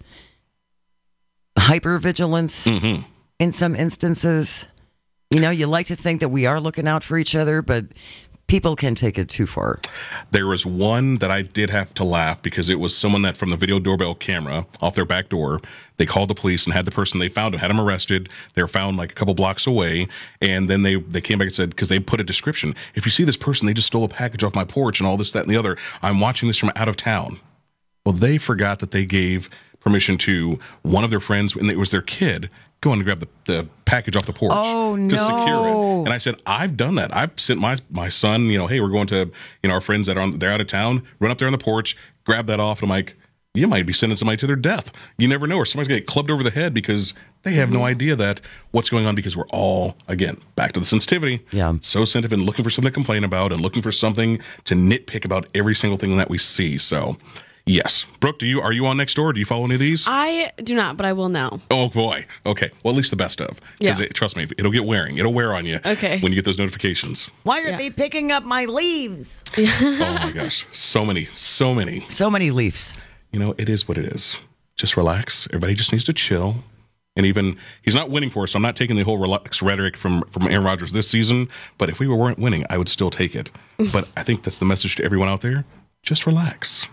hypervigilance in some instances. You like to think that we are looking out for each other, but people can take it too far. There was one that I did have to laugh because it was someone that from the video doorbell camera off their back door, they called the police and had the person they found, had him arrested. They were found like a couple blocks away. And then they came back and said, because they put a description, if you see this person, they just stole a package off my porch and all this, that, and the other. I'm watching this from out of town. Well, they forgot that they gave permission to one of their friends, and it was their kid, go and grab the package off the porch to secure it. And I said, I've done that. I've sent my son, hey, we're going to, our friends they're out of town, run up there on the porch, grab that off. And I'm like, you might be sending somebody to their death. You never know. Or somebody's going to get clubbed over the head because they have no idea that what's going on, because we're all, again, back to the sensitivity. Yeah. So sensitive and looking for something to complain about and looking for something to nitpick about every single thing that we see. So yes. Brooke, are you on Nextdoor? Do you follow any of these? I do not, but I will now. Oh, boy. Okay. Well, at least the best of. Because trust me, it'll get wearing. It'll wear on you when you get those notifications. Why are they picking up my leaves? Oh, my gosh. So many. So many leaves. It is what it is. Just relax. Everybody just needs to chill. And even, he's not winning for us, so I'm not taking the whole relax rhetoric from Aaron Rodgers this season. But if we weren't winning, I would still take it. But I think that's the message to everyone out there. Just relax.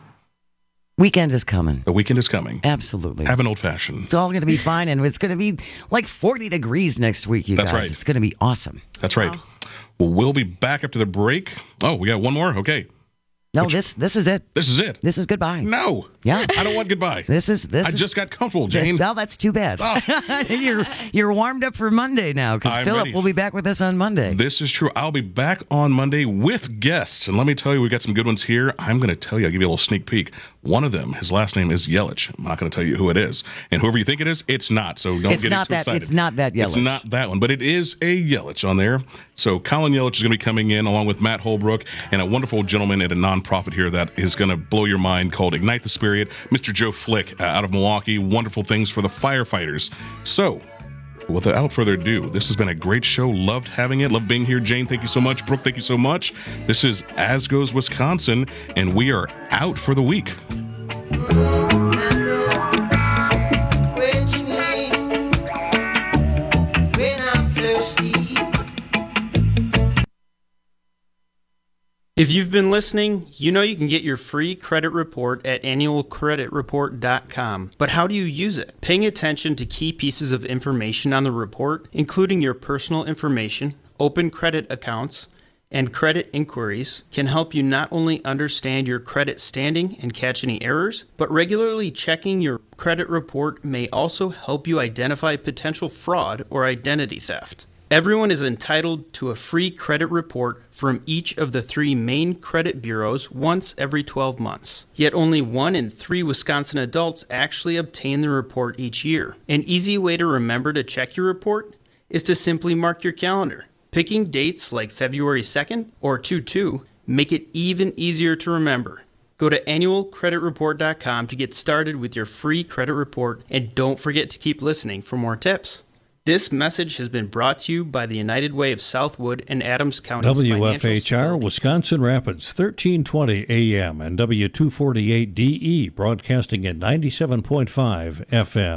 Weekend is coming. The weekend is coming. Absolutely. Have an old fashioned. It's all going to be fine, and it's going to be like 40 degrees next week, you guys. That's right. It's going to be awesome. That's right. Well, we'll be back after the break. Oh, we got one more? Okay. No, this is it. This is it. This is goodbye. No. Yeah. I don't want goodbye. I just got comfortable, Jane. Well, that's too bad. Oh. You're warmed up for Monday now, because Philip will be back with us on Monday. This is true. I'll be back on Monday with guests. And let me tell you, we got some good ones here. I'm going to tell you, I'll give you a little sneak peek. One of them, his last name is Yelich. I'm not going to tell you who it is. And whoever you think it is, it's not. So don't get too excited. It's not that Yelich. It's not that one, but it is a Yelich on there. So Colin Yelich is going to be coming in along with Matt Holbrook and a wonderful gentleman at a nonprofit here that is going to blow your mind called Ignite the Spirit, Mr. Joe Flick out of Milwaukee. Wonderful things for the firefighters. So without further ado, this has been a great show. Loved having it. Loved being here. Jane, thank you so much. Brooke, thank you so much. This is As Goes Wisconsin, and we are out for the week. If you've been listening, you know you can get your free credit report at annualcreditreport.com. But how do you use it? Paying attention to key pieces of information on the report, including your personal information, open credit accounts, and credit inquiries, can help you not only understand your credit standing and catch any errors, but regularly checking your credit report may also help you identify potential fraud or identity theft. Everyone is entitled to a free credit report from each of the 3 main credit bureaus once every 12 months. Yet only 1 in 3 Wisconsin adults actually obtain the report each year. An easy way to remember to check your report is to simply mark your calendar. Picking dates like February 2nd or 2/2 make it even easier to remember. Go to annualcreditreport.com to get started with your free credit report, and don't forget to keep listening for more tips. This message has been brought to you by the United Way of Southwood and Adams County. WFHR, Wisconsin Rapids, 1320 AM and W248DE, broadcasting at 97.5 FM.